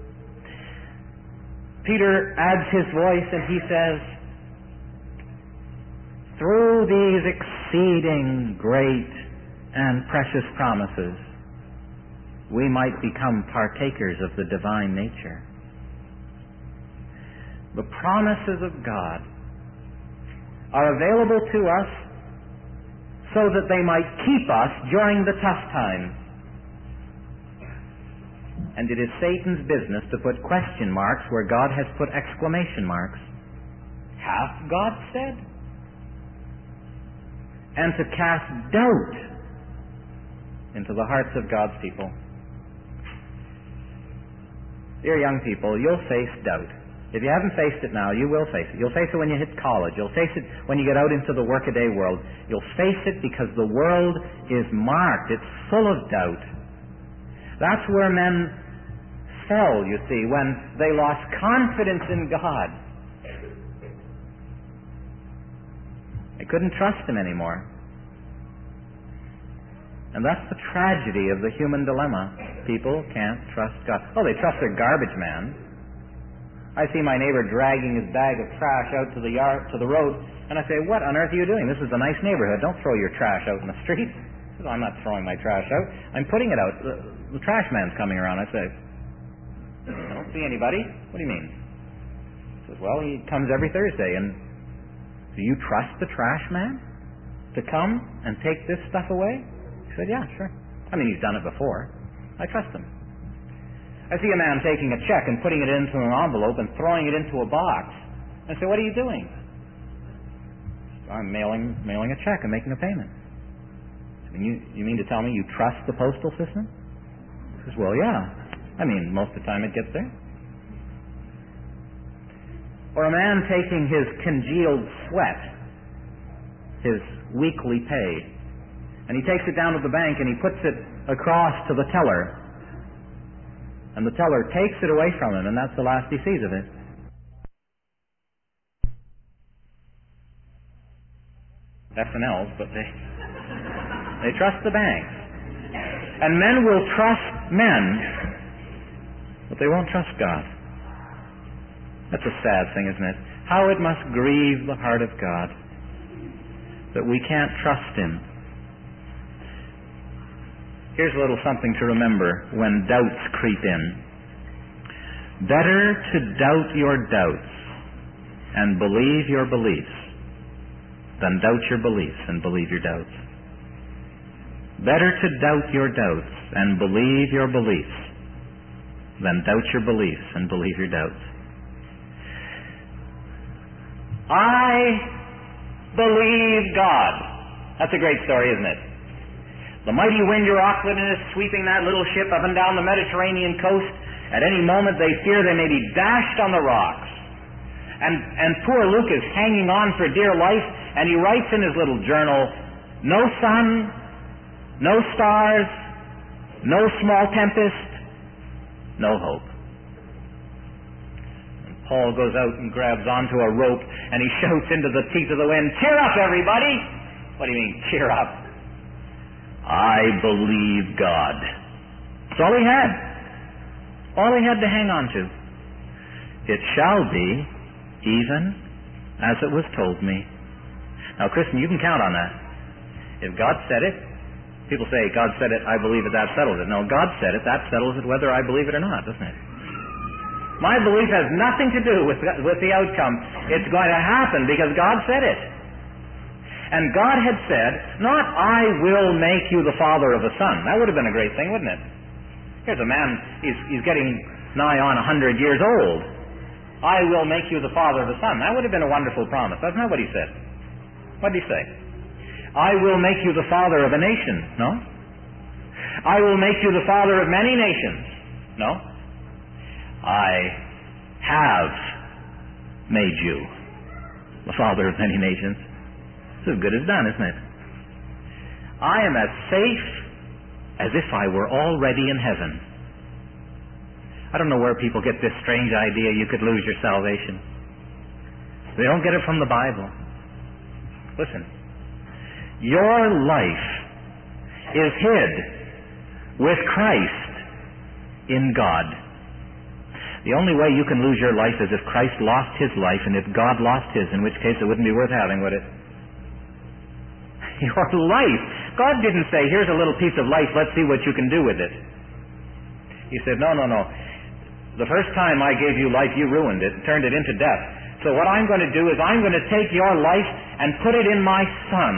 Peter adds his voice and he says, through these exceeding great and precious promises, we might become partakers of the divine nature. The promises of God are available to us so that they might keep us during the tough times. And it is Satan's business to put question marks where God has put exclamation marks. Hath God said? And to cast doubt into the hearts of God's people. Dear young people, you'll face doubt. If you haven't faced it now, you will face it. You'll face it when you hit college. You'll face it when you get out into the workaday world. You'll face it because the world is marked. It's full of doubt. That's where men fell, you see, when they lost confidence in God. They couldn't trust Him anymore. And that's the tragedy of the human dilemma. People can't trust God. Oh, they trust their garbage man. I see my neighbor dragging his bag of trash out to the road, and I say, what on earth are you doing? This is a nice neighborhood. Don't throw your trash out in the street. He says, I'm not throwing my trash out. I'm putting it out. The trash man's coming around. I say, I don't see anybody. What do you mean? He says, well, he comes every Thursday. And do you trust the trash man to come and take this stuff away? He said, yeah, sure. I mean, he's done it before. I trust him. I see a man taking a check and putting it into an envelope and throwing it into a box. I say, what are you doing? I'm mailing a check and making a payment. I mean, you mean to tell me you trust the postal system? He says, well, yeah. I mean, most of the time it gets there. Or a man taking his congealed sweat, his weekly pay, and he takes it down to the bank and he puts it across to the teller. And the teller takes it away from him, and that's the last he sees of it. S&Ls, but they trust the banks. And men will trust men, but they won't trust God. That's a sad thing, isn't it? How it must grieve the heart of God that we can't trust Him. Here's a little something to remember when doubts creep in. Better to doubt your doubts and believe your beliefs than doubt your beliefs and believe your doubts. Better to doubt your doubts and believe your beliefs than doubt your beliefs and believe your doubts. I believe God. That's a great story, isn't it? The mighty wind Euroclydon is sweeping that little ship up and down the Mediterranean coast. At any moment they fear they may be dashed on the rocks. And poor Luke is hanging on for dear life, and he writes in his little journal, no sun, no stars, no small tempest, no hope. And Paul goes out and grabs onto a rope, and he shouts into the teeth of the wind, cheer up, everybody! What do you mean, cheer up? I believe God. That's all he had. All he had to hang on to. It shall be even as it was told me. Now, Christian, you can count on that. If God said it, people say, God said it, I believe it, that settles it. No, God said it, that settles it whether I believe it or not, doesn't it? My belief has nothing to do with the outcome. It's going to happen because God said it. And God had said, not I will make you the father of a son. That would have been a great thing, wouldn't it? Here's a man, he's getting nigh on 100 years old. I will make you the father of a son. That would have been a wonderful promise. That's not what he said. What did he say? I will make you the father of a nation. No. I will make you the father of many nations. No. I have made you the father of many nations. It's as good as done, isn't it? I am as safe as if I were already in heaven. I don't know where people get this strange idea you could lose your salvation. They don't get it from the Bible. Listen. Your life is hid with Christ in God. The only way you can lose your life is if Christ lost his life and if God lost his, in which case it wouldn't be worth having, would it? Your life. God didn't say, here's a little piece of life, let's see what you can do with it. He said, no. The first time I gave you life, you ruined it, turned it into death. So what I'm going to do is I'm going to take your life and put it in my Son.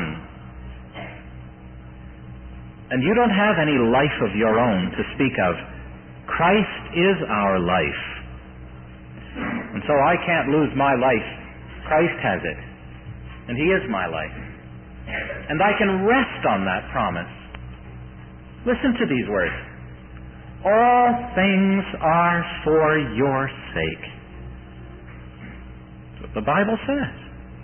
And you don't have any life of your own to speak of. Christ is our life. And so I can't lose my life. Christ has it. And he is my life. And I can rest on that promise. Listen to these words. All things are for your sake. That's what the Bible says.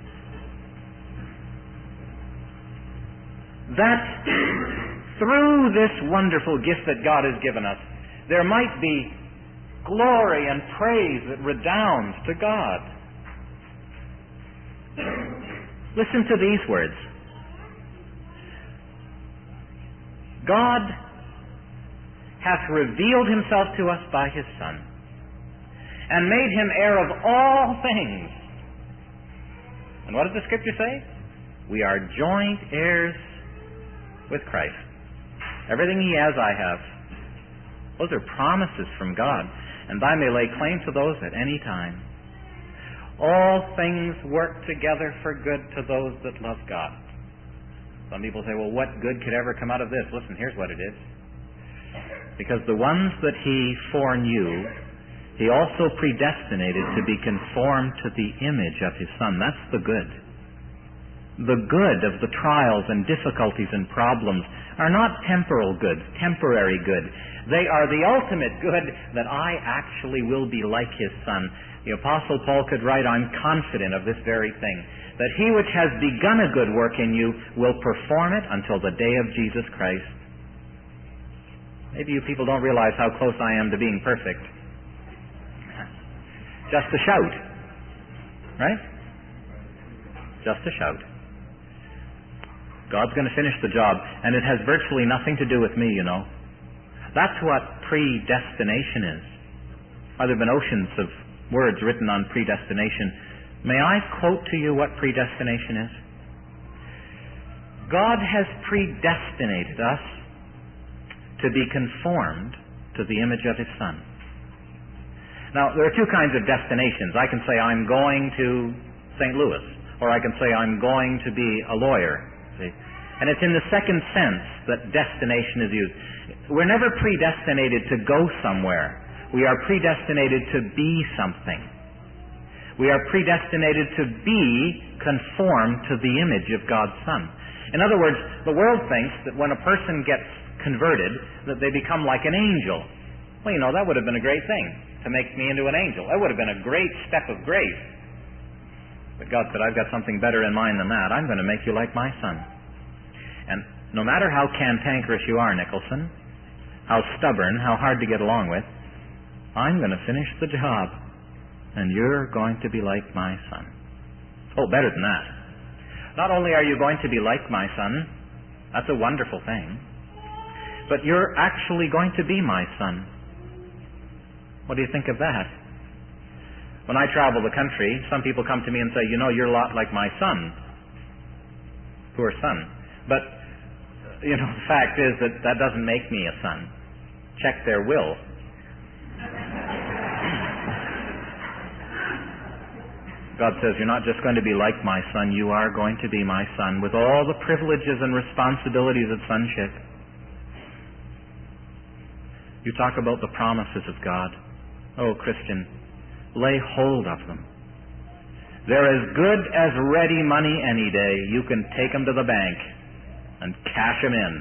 That through this wonderful gift that God has given us, there might be glory and praise that redounds to God. Listen to these words. God hath revealed himself to us by his Son, and made him heir of all things. And what does the Scripture say? We are joint heirs with Christ. Everything he has, I have. Those are promises from God, and I may lay claim to those at any time. All things work together for good to those that love God. Some people say, well, what good could ever come out of this? Listen, here's what it is. Because the ones that he foreknew, he also predestinated to be conformed to the image of his Son. That's the good. The good of the trials and difficulties and problems are not temporal goods, temporary good. They are the ultimate good that I actually will be like his Son. The Apostle Paul could write, I'm confident of this very thing, that he which has begun a good work in you will perform it until the day of Jesus Christ. Maybe you people don't realize how close I am to being perfect. Just a shout. Right? Just a shout. God's going to finish the job, and it has virtually nothing to do with me, you know. That's what predestination is. There have been oceans of words written on predestination. May I quote to you what predestination is? God has predestinated us to be conformed to the image of his Son. Now, there are two kinds of destinations. I can say I'm going to St. Louis, or I can say I'm going to be a lawyer. See? And it's in the second sense that destination is used. We're never predestinated to go somewhere. We are predestinated to be something. We are predestinated to be conformed to the image of God's Son. In other words, the world thinks that when a person gets converted, that they become like an angel. Well, you know, that would have been a great thing, to make me into an angel. That would have been a great step of grace. But God said, I've got something better in mind than that. I'm going to make you like my Son. And no matter how cantankerous you are, Nicholson, how stubborn, how hard to get along with, I'm going to finish the job, and you're going to be like my Son. Oh, better than that. Not only are you going to be like my Son, that's a wonderful thing, but you're actually going to be my Son. What do you think of that? When I travel the country, some people come to me and say, you know, you're a lot like my son. poor son. But, the fact is that doesn't make me a son. Check their will. God says, you're not just going to be like my son, you are going to be my son with all the privileges and responsibilities of sonship. You talk about the promises of God. Oh, Christian, lay hold of them. They're as good as ready money any day. You can take them to the bank and cash them in.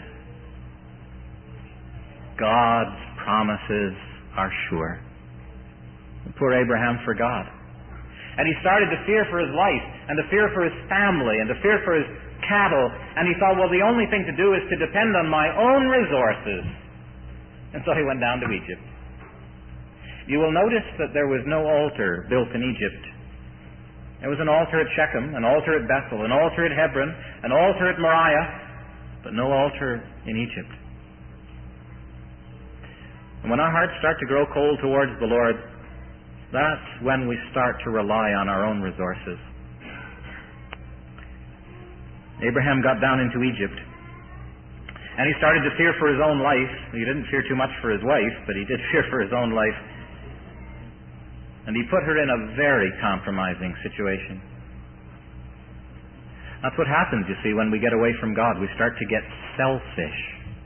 God's promises are sure. Poor Abraham forgot. And he started to fear for his life, and to fear for his family, and to fear for his cattle. And he thought, well, the only thing to do is to depend on my own resources. And so he went down to Egypt. You will notice that there was no altar built in Egypt. There was an altar at Shechem, an altar at Bethel, an altar at Hebron, an altar at Moriah, but no altar in Egypt. And when our hearts start to grow cold towards the Lord, that's when we start to rely on our own resources. Abraham got down into Egypt, and he started to fear for his own life. He didn't fear too much for his wife, but he did fear for his own life. And he put her in a very compromising situation. That's what happens, you see, when we get away from God. We start to get selfish.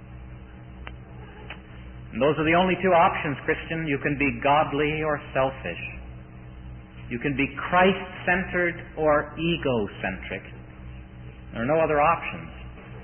And those are the only two options, Christian. You can be godly or selfish. You can be Christ-centered or ego-centric. There are no other options.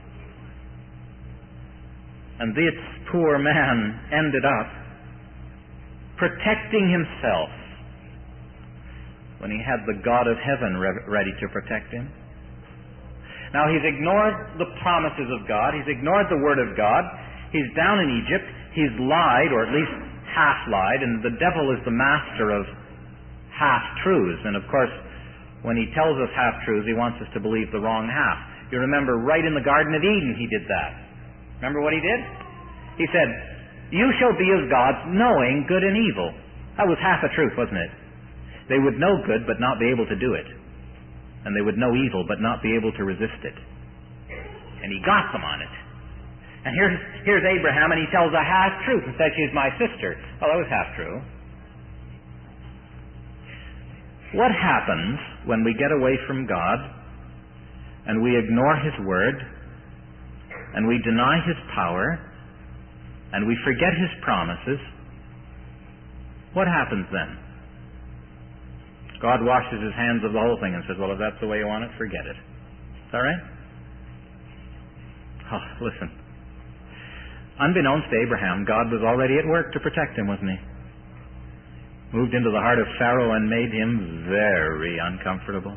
And this poor man ended up protecting himself when he had the God of heaven ready to protect him. Now he's ignored the promises of God. He's ignored the Word of God. He's down in Egypt. He's lied, or at least half-lied, and the devil is the master of half-truths. And of course, when he tells us half-truths, he wants us to believe the wrong half. You remember, right in the Garden of Eden, he did that. Remember what he did? He said, you shall be as gods, knowing good and evil. That was half a truth, wasn't it? They would know good, but not be able to do it. And they would know evil, but not be able to resist it. And he got them on it. And here's Abraham, and he tells a half-truth and says, she's my sister. Well, that was half-true. What happens when we get away from God and we ignore His Word and we deny His power and we forget His promises? What happens then? God washes His hands of the whole thing and says, well, if that's the way you want it, forget it. Is that right? Oh, listen. Unbeknownst to Abraham, God was already at work to protect him, wasn't He? Moved into the heart of Pharaoh and made him very uncomfortable.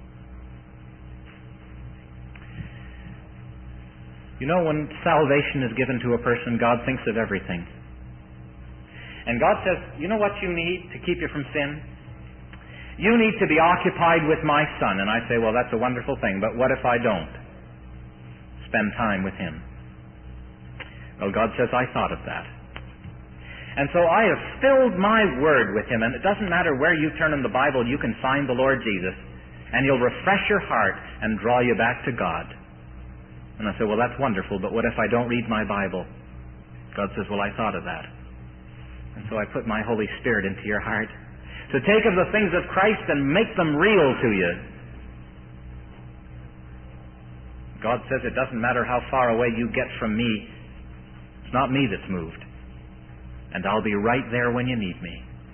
You know, when salvation is given to a person, God thinks of everything. And God says, you know what you need to keep you from sin? You need to be occupied with my Son. And I say, well, that's a wonderful thing, but what if I don't spend time with Him? Well, God says, I thought of that. And so I have filled my Word with Him, and it doesn't matter where you turn in the Bible, you can find the Lord Jesus, and He'll refresh your heart and draw you back to God. And I say, well, that's wonderful, but what if I don't read my Bible? God says, well, I thought of that. And so I put my Holy Spirit into your heart to take of the things of Christ and make them real to you. God says it doesn't matter how far away you get from me. It's not me that's moved. And I'll be right there when you need me.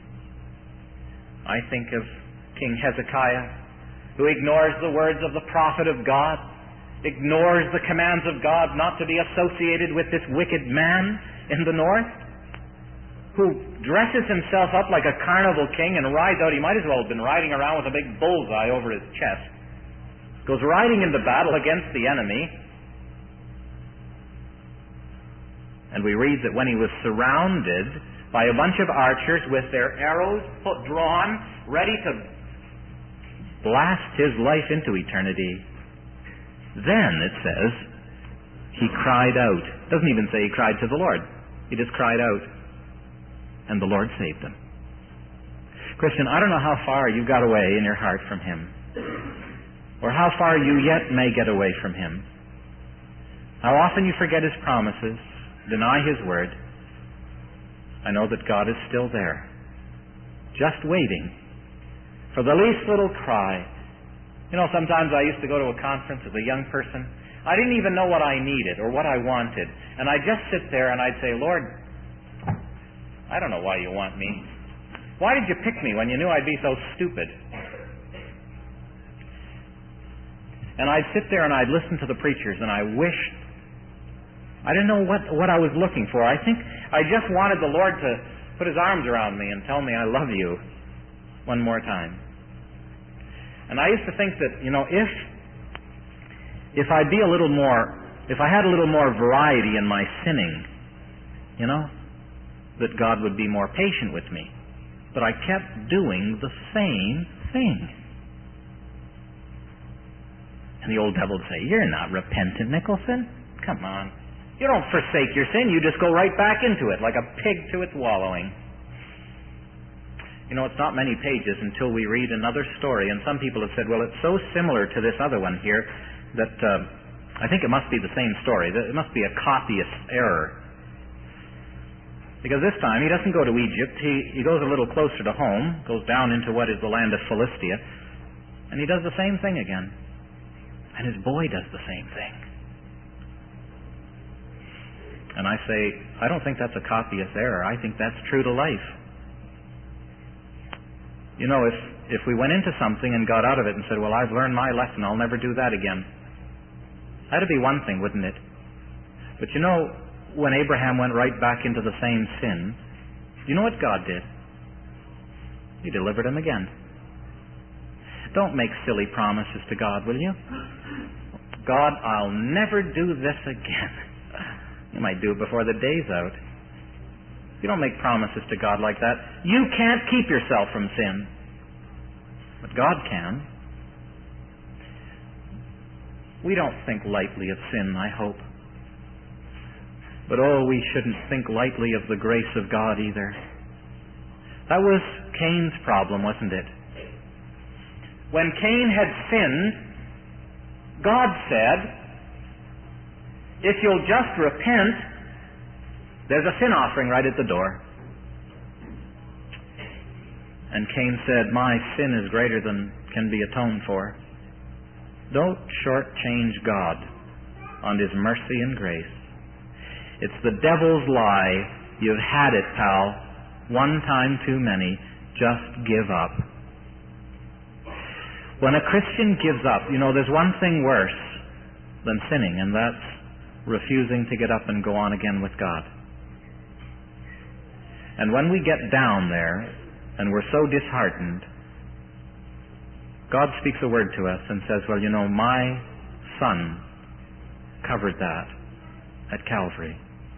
I think of King Hezekiah, who ignores the words of the prophet of God, ignores the commands of God not to be associated with this wicked man in the north, who dresses himself up like a carnival king and rides out. He might as well have been riding around with a big bullseye over his chest. Goes riding into battle against the enemy. And we read that when he was surrounded by a bunch of archers with their arrows drawn, ready to blast his life into eternity, then, it says, he cried out. It doesn't even say he cried to the Lord. He just cried out. And the Lord saved him. Christian, I don't know how far you got away in your heart from Him. or how far you yet may get away from Him, how often you forget His promises, deny His word, I know that God is still there, just waiting for the least little cry. You know, sometimes I used to go to a conference as a young person. I didn't even know what I needed or what I wanted. And I'd just sit there and I'd say, Lord, I don't know why you want me. Why did you pick me when you knew I'd be so stupid? And I'd sit there and I'd listen to the preachers and I wished, I didn't know what I was looking for. I think I just wanted the Lord to put His arms around me and tell me I love you one more time. And I used to think that, you know, if I'd be a little more, if I had a little more variety in my sinning, you know, that God would be more patient with me. But I kept doing the same thing. And the old devil would say, you're not repentant, Nicholson. Come on. You don't forsake your sin. You just go right back into it like a pig to its wallowing. You know, it's not many pages until we read another story, and some people have said, well, it's so similar to this other one here that I think it must be the same story. It must be a copyist error. Because this time he doesn't go to Egypt. He goes a little closer to home, goes down into what is the land of Philistia, and he does the same thing again. And his boy does the same thing. And I say, I don't think that's a copyist error. I think that's true to life. You know, if we went into something and got out of it and said, well, I've learned my lesson, I'll never do that again. That'd be one thing, wouldn't it? But you know, when Abraham went right back into the same sin, you know what God did? He delivered him again. Don't make silly promises to God, will you? God, I'll never do this again. You might do it before the day's out. You don't make promises to God like that. You can't keep yourself from sin. But God can. We don't think lightly of sin, I hope. But oh, we shouldn't think lightly of the grace of God either. That was Cain's problem, wasn't it? When Cain had sinned, God said, if you'll just repent, there's a sin offering right at the door. And Cain said, my sin is greater than can be atoned for. Don't shortchange God on His mercy and grace. It's the devil's lie. You've had it, pal. One time too many. Just give up. When a Christian gives up, you know, there's one thing worse than sinning, and that's refusing to get up and go on again with God. And when we get down there and we're so disheartened, God speaks a word to us and says, well, you know, my Son covered that at Calvary.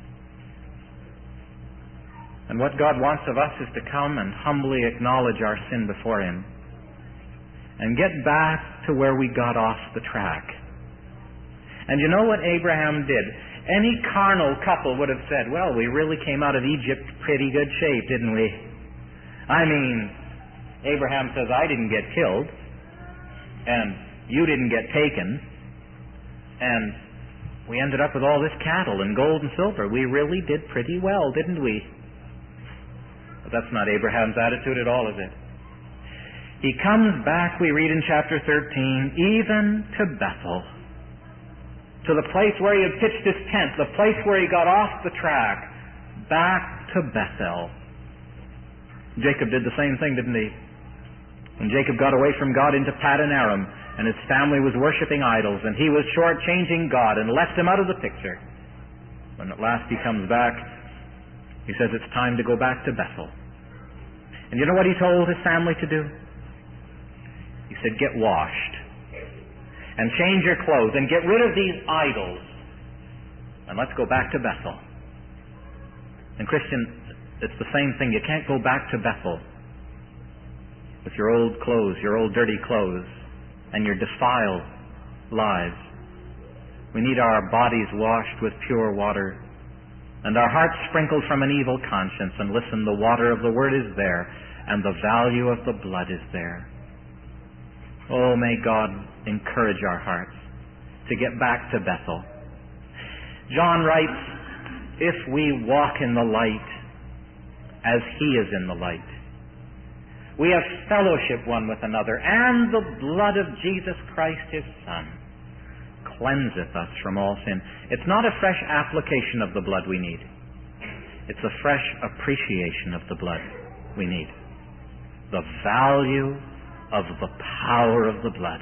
And what God wants of us is to come and humbly acknowledge our sin before Him and get back to where we got off the track. And you know what Abraham did? Any carnal couple would have said, well, we really came out of Egypt pretty good shape, didn't we? I mean, Abraham says, I didn't get killed, and you didn't get taken, and we ended up with all this cattle and gold and silver. We really did pretty well, didn't we? But that's not Abraham's attitude at all, is it? He comes back, we read in chapter 13, even to Bethel, to the place where he had pitched his tent, the place where he got off the track, back to Bethel. Jacob did the same thing, didn't he? When Jacob got away from God into Paddan Aram, and his family was worshiping idols, and he was shortchanging God and left him out of the picture. When at last he comes back, he says it's time to go back to Bethel. And you know what he told his family to do? He said, get washed and change your clothes and get rid of these idols and let's go back to Bethel. And Christian, it's the same thing. You can't go back to Bethel with your old clothes, your old dirty clothes, and your defiled lives. We need our bodies washed with pure water and our hearts sprinkled from an evil conscience. And listen, the water of the Word is there and the value of the blood is there. Oh, may God encourage our hearts to get back to Bethel. John writes, if we walk in the light as He is in the light, we have fellowship one with another, and the blood of Jesus Christ, His Son, cleanseth us from all sin. It's not a fresh application of the blood we need. It's a fresh appreciation of the blood we need. The value of the power of the blood.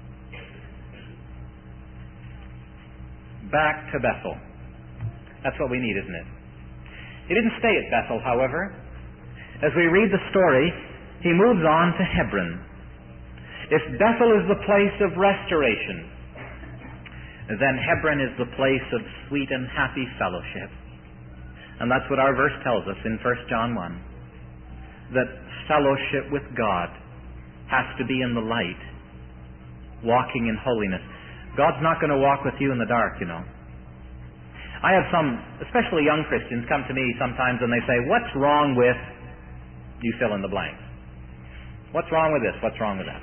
Back to Bethel. That's what we need, isn't it? He didn't stay at Bethel, however. As we read the story, he moves on to Hebron. If Bethel is the place of restoration, then Hebron is the place of sweet and happy fellowship. And that's what our verse tells us in 1 John 1. That fellowship with God has to be in the light, walking in holiness. God's not going to walk with you in the dark, you know. I have some, especially young Christians, come to me sometimes and they say, what's wrong with, you fill in the blank. What's wrong with this? What's wrong with that?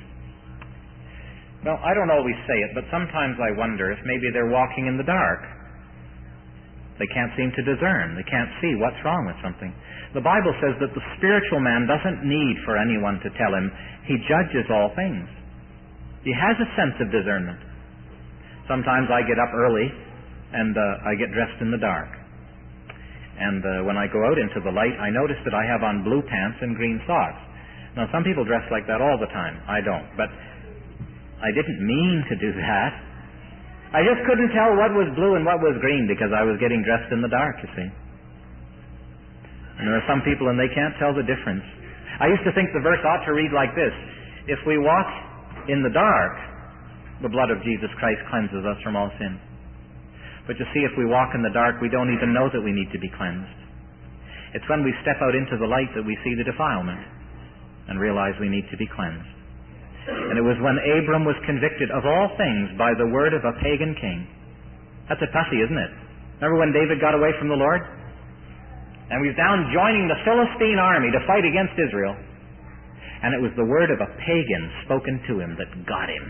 Well, I don't always say it, but sometimes I wonder if maybe they're walking in the dark. They can't seem to discern. They can't see what's wrong with something. The Bible says that the spiritual man doesn't need for anyone to tell him. He judges all things. He has a sense of discernment. Sometimes I get up early and I get dressed in the dark. And when I go out into the light, I notice that I have on blue pants and green socks. Now, some people dress like that all the time. I don't. But I didn't mean to do that. I just couldn't tell what was blue and what was green because I was getting dressed in the dark, you see. And there are some people and they can't tell the difference. I used to think the verse ought to read like this. If we walk in the dark, the blood of Jesus Christ cleanses us from all sin. But you see, if we walk in the dark, we don't even know that we need to be cleansed. It's when we step out into the light that we see the defilement and realize we need to be cleansed. And it was when Abram was convicted of all things by the word of a pagan king. That's a toughie, isn't it? Remember when David got away from the Lord? And he was down joining the Philistine army to fight against Israel. And it was the word of a pagan spoken to him that got him.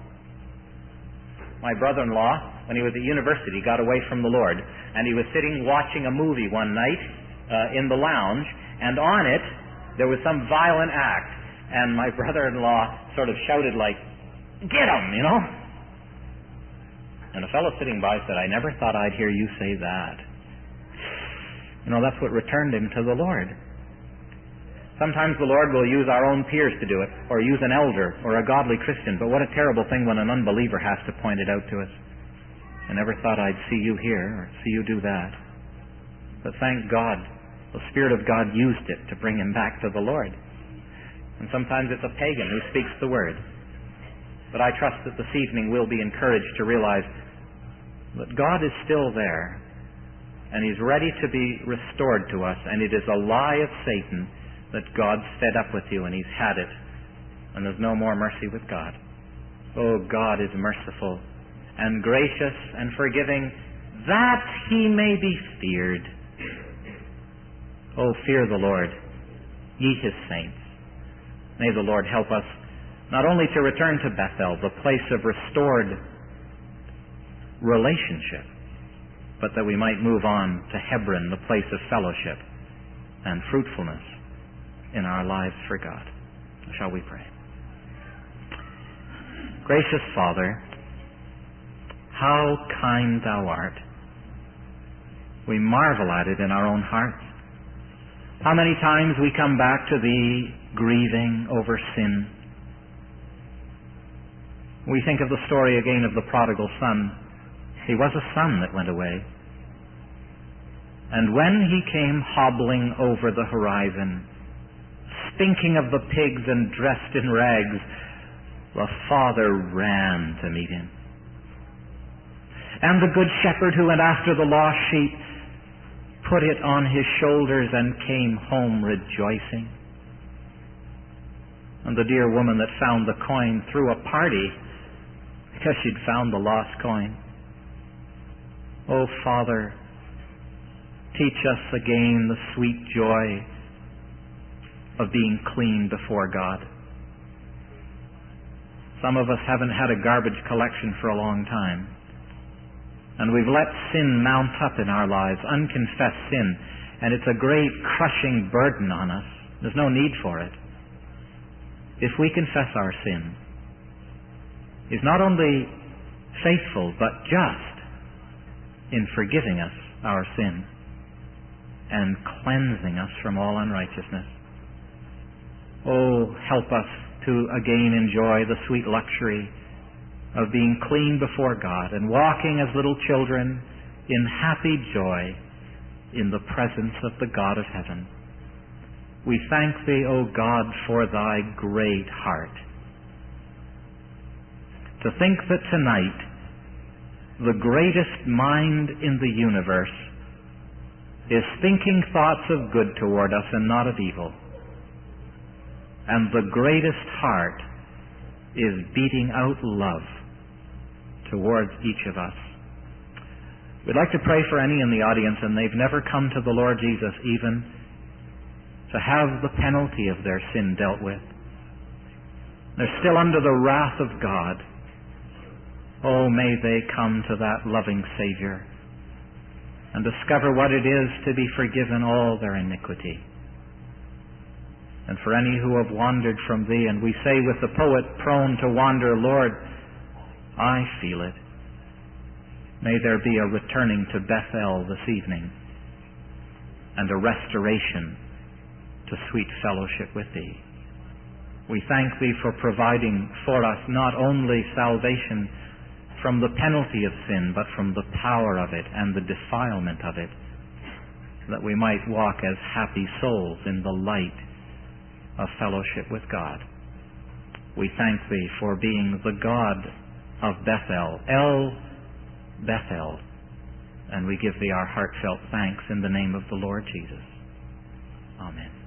My brother-in-law, when he was at university, got away from the Lord. And he was sitting watching a movie one night in the lounge. And on it, there was some violent act. And my brother-in-law sort of shouted like, "Get him!" you know? And a fellow sitting by said, "I never thought I'd hear you say that." You know, that's what returned him to the Lord. Sometimes the Lord will use our own peers to do it, or use an elder, or a godly Christian. But what a terrible thing when an unbeliever has to point it out to us. I never thought I'd see you here, or see you do that. But thank God, the Spirit of God used it to bring him back to the Lord. And sometimes it's a pagan who speaks the word. But I trust that this evening we'll be encouraged to realize that God is still there, and He's ready to be restored to us, and it is a lie of Satan that God's fed up with you and He's had it, and there's no more mercy with God. Oh, God is merciful and gracious and forgiving, that He may be feared. Oh, fear the Lord, ye His saints. May the Lord help us not only to return to Bethel, the place of restored relationship, but that we might move on to Hebron, the place of fellowship and fruitfulness in our lives for God. Shall we pray? Gracious Father, how kind Thou art. We marvel at it in our own hearts. How many times we come back to Thee grieving over sin. We think of the story again of the prodigal son. He was a son that went away. And when he came hobbling over the horizon, stinking of the pigs and dressed in rags, the father ran to meet him. And the good shepherd who went after the lost sheep put it on his shoulders and came home rejoicing. And the dear woman that found the coin threw a party because she'd found the lost coin. Oh, Father, teach us again the sweet joy of being clean before God.
Some of us haven't had a garbage collection for a long time. And we've let sin mount up in our lives, unconfessed sin, and it's a great crushing burden on us. There's no need for it. If we confess our sin, He's not only faithful but just in forgiving us our sin and cleansing us from all unrighteousness. Oh, help us to again enjoy the sweet luxury of being clean before God and walking as little children in happy joy in the presence of the God of heaven. We thank Thee, O God, for Thy great heart. To think that tonight the greatest mind in the universe is thinking thoughts of good toward us and not of evil. And the greatest heart is beating out love towards each of us. We'd like to pray for any in the audience and they've never come to the Lord Jesus even to have the penalty of their sin dealt with. They're still under the wrath of God. Oh, may they come to that loving Savior and discover what it is to be forgiven all their iniquity. And for any who have wandered from Thee, and we say with the poet, prone to wander, Lord, I feel it. May there be a returning to Bethel this evening and a restoration to sweet fellowship with Thee. We thank Thee for providing for us not only salvation from the penalty of sin, but from the power of it and the defilement of it, that we might walk as happy souls in the light of fellowship with God. We thank Thee for being the God of Bethel, El Bethel, and we give Thee our heartfelt thanks in the name of the Lord Jesus. Amen.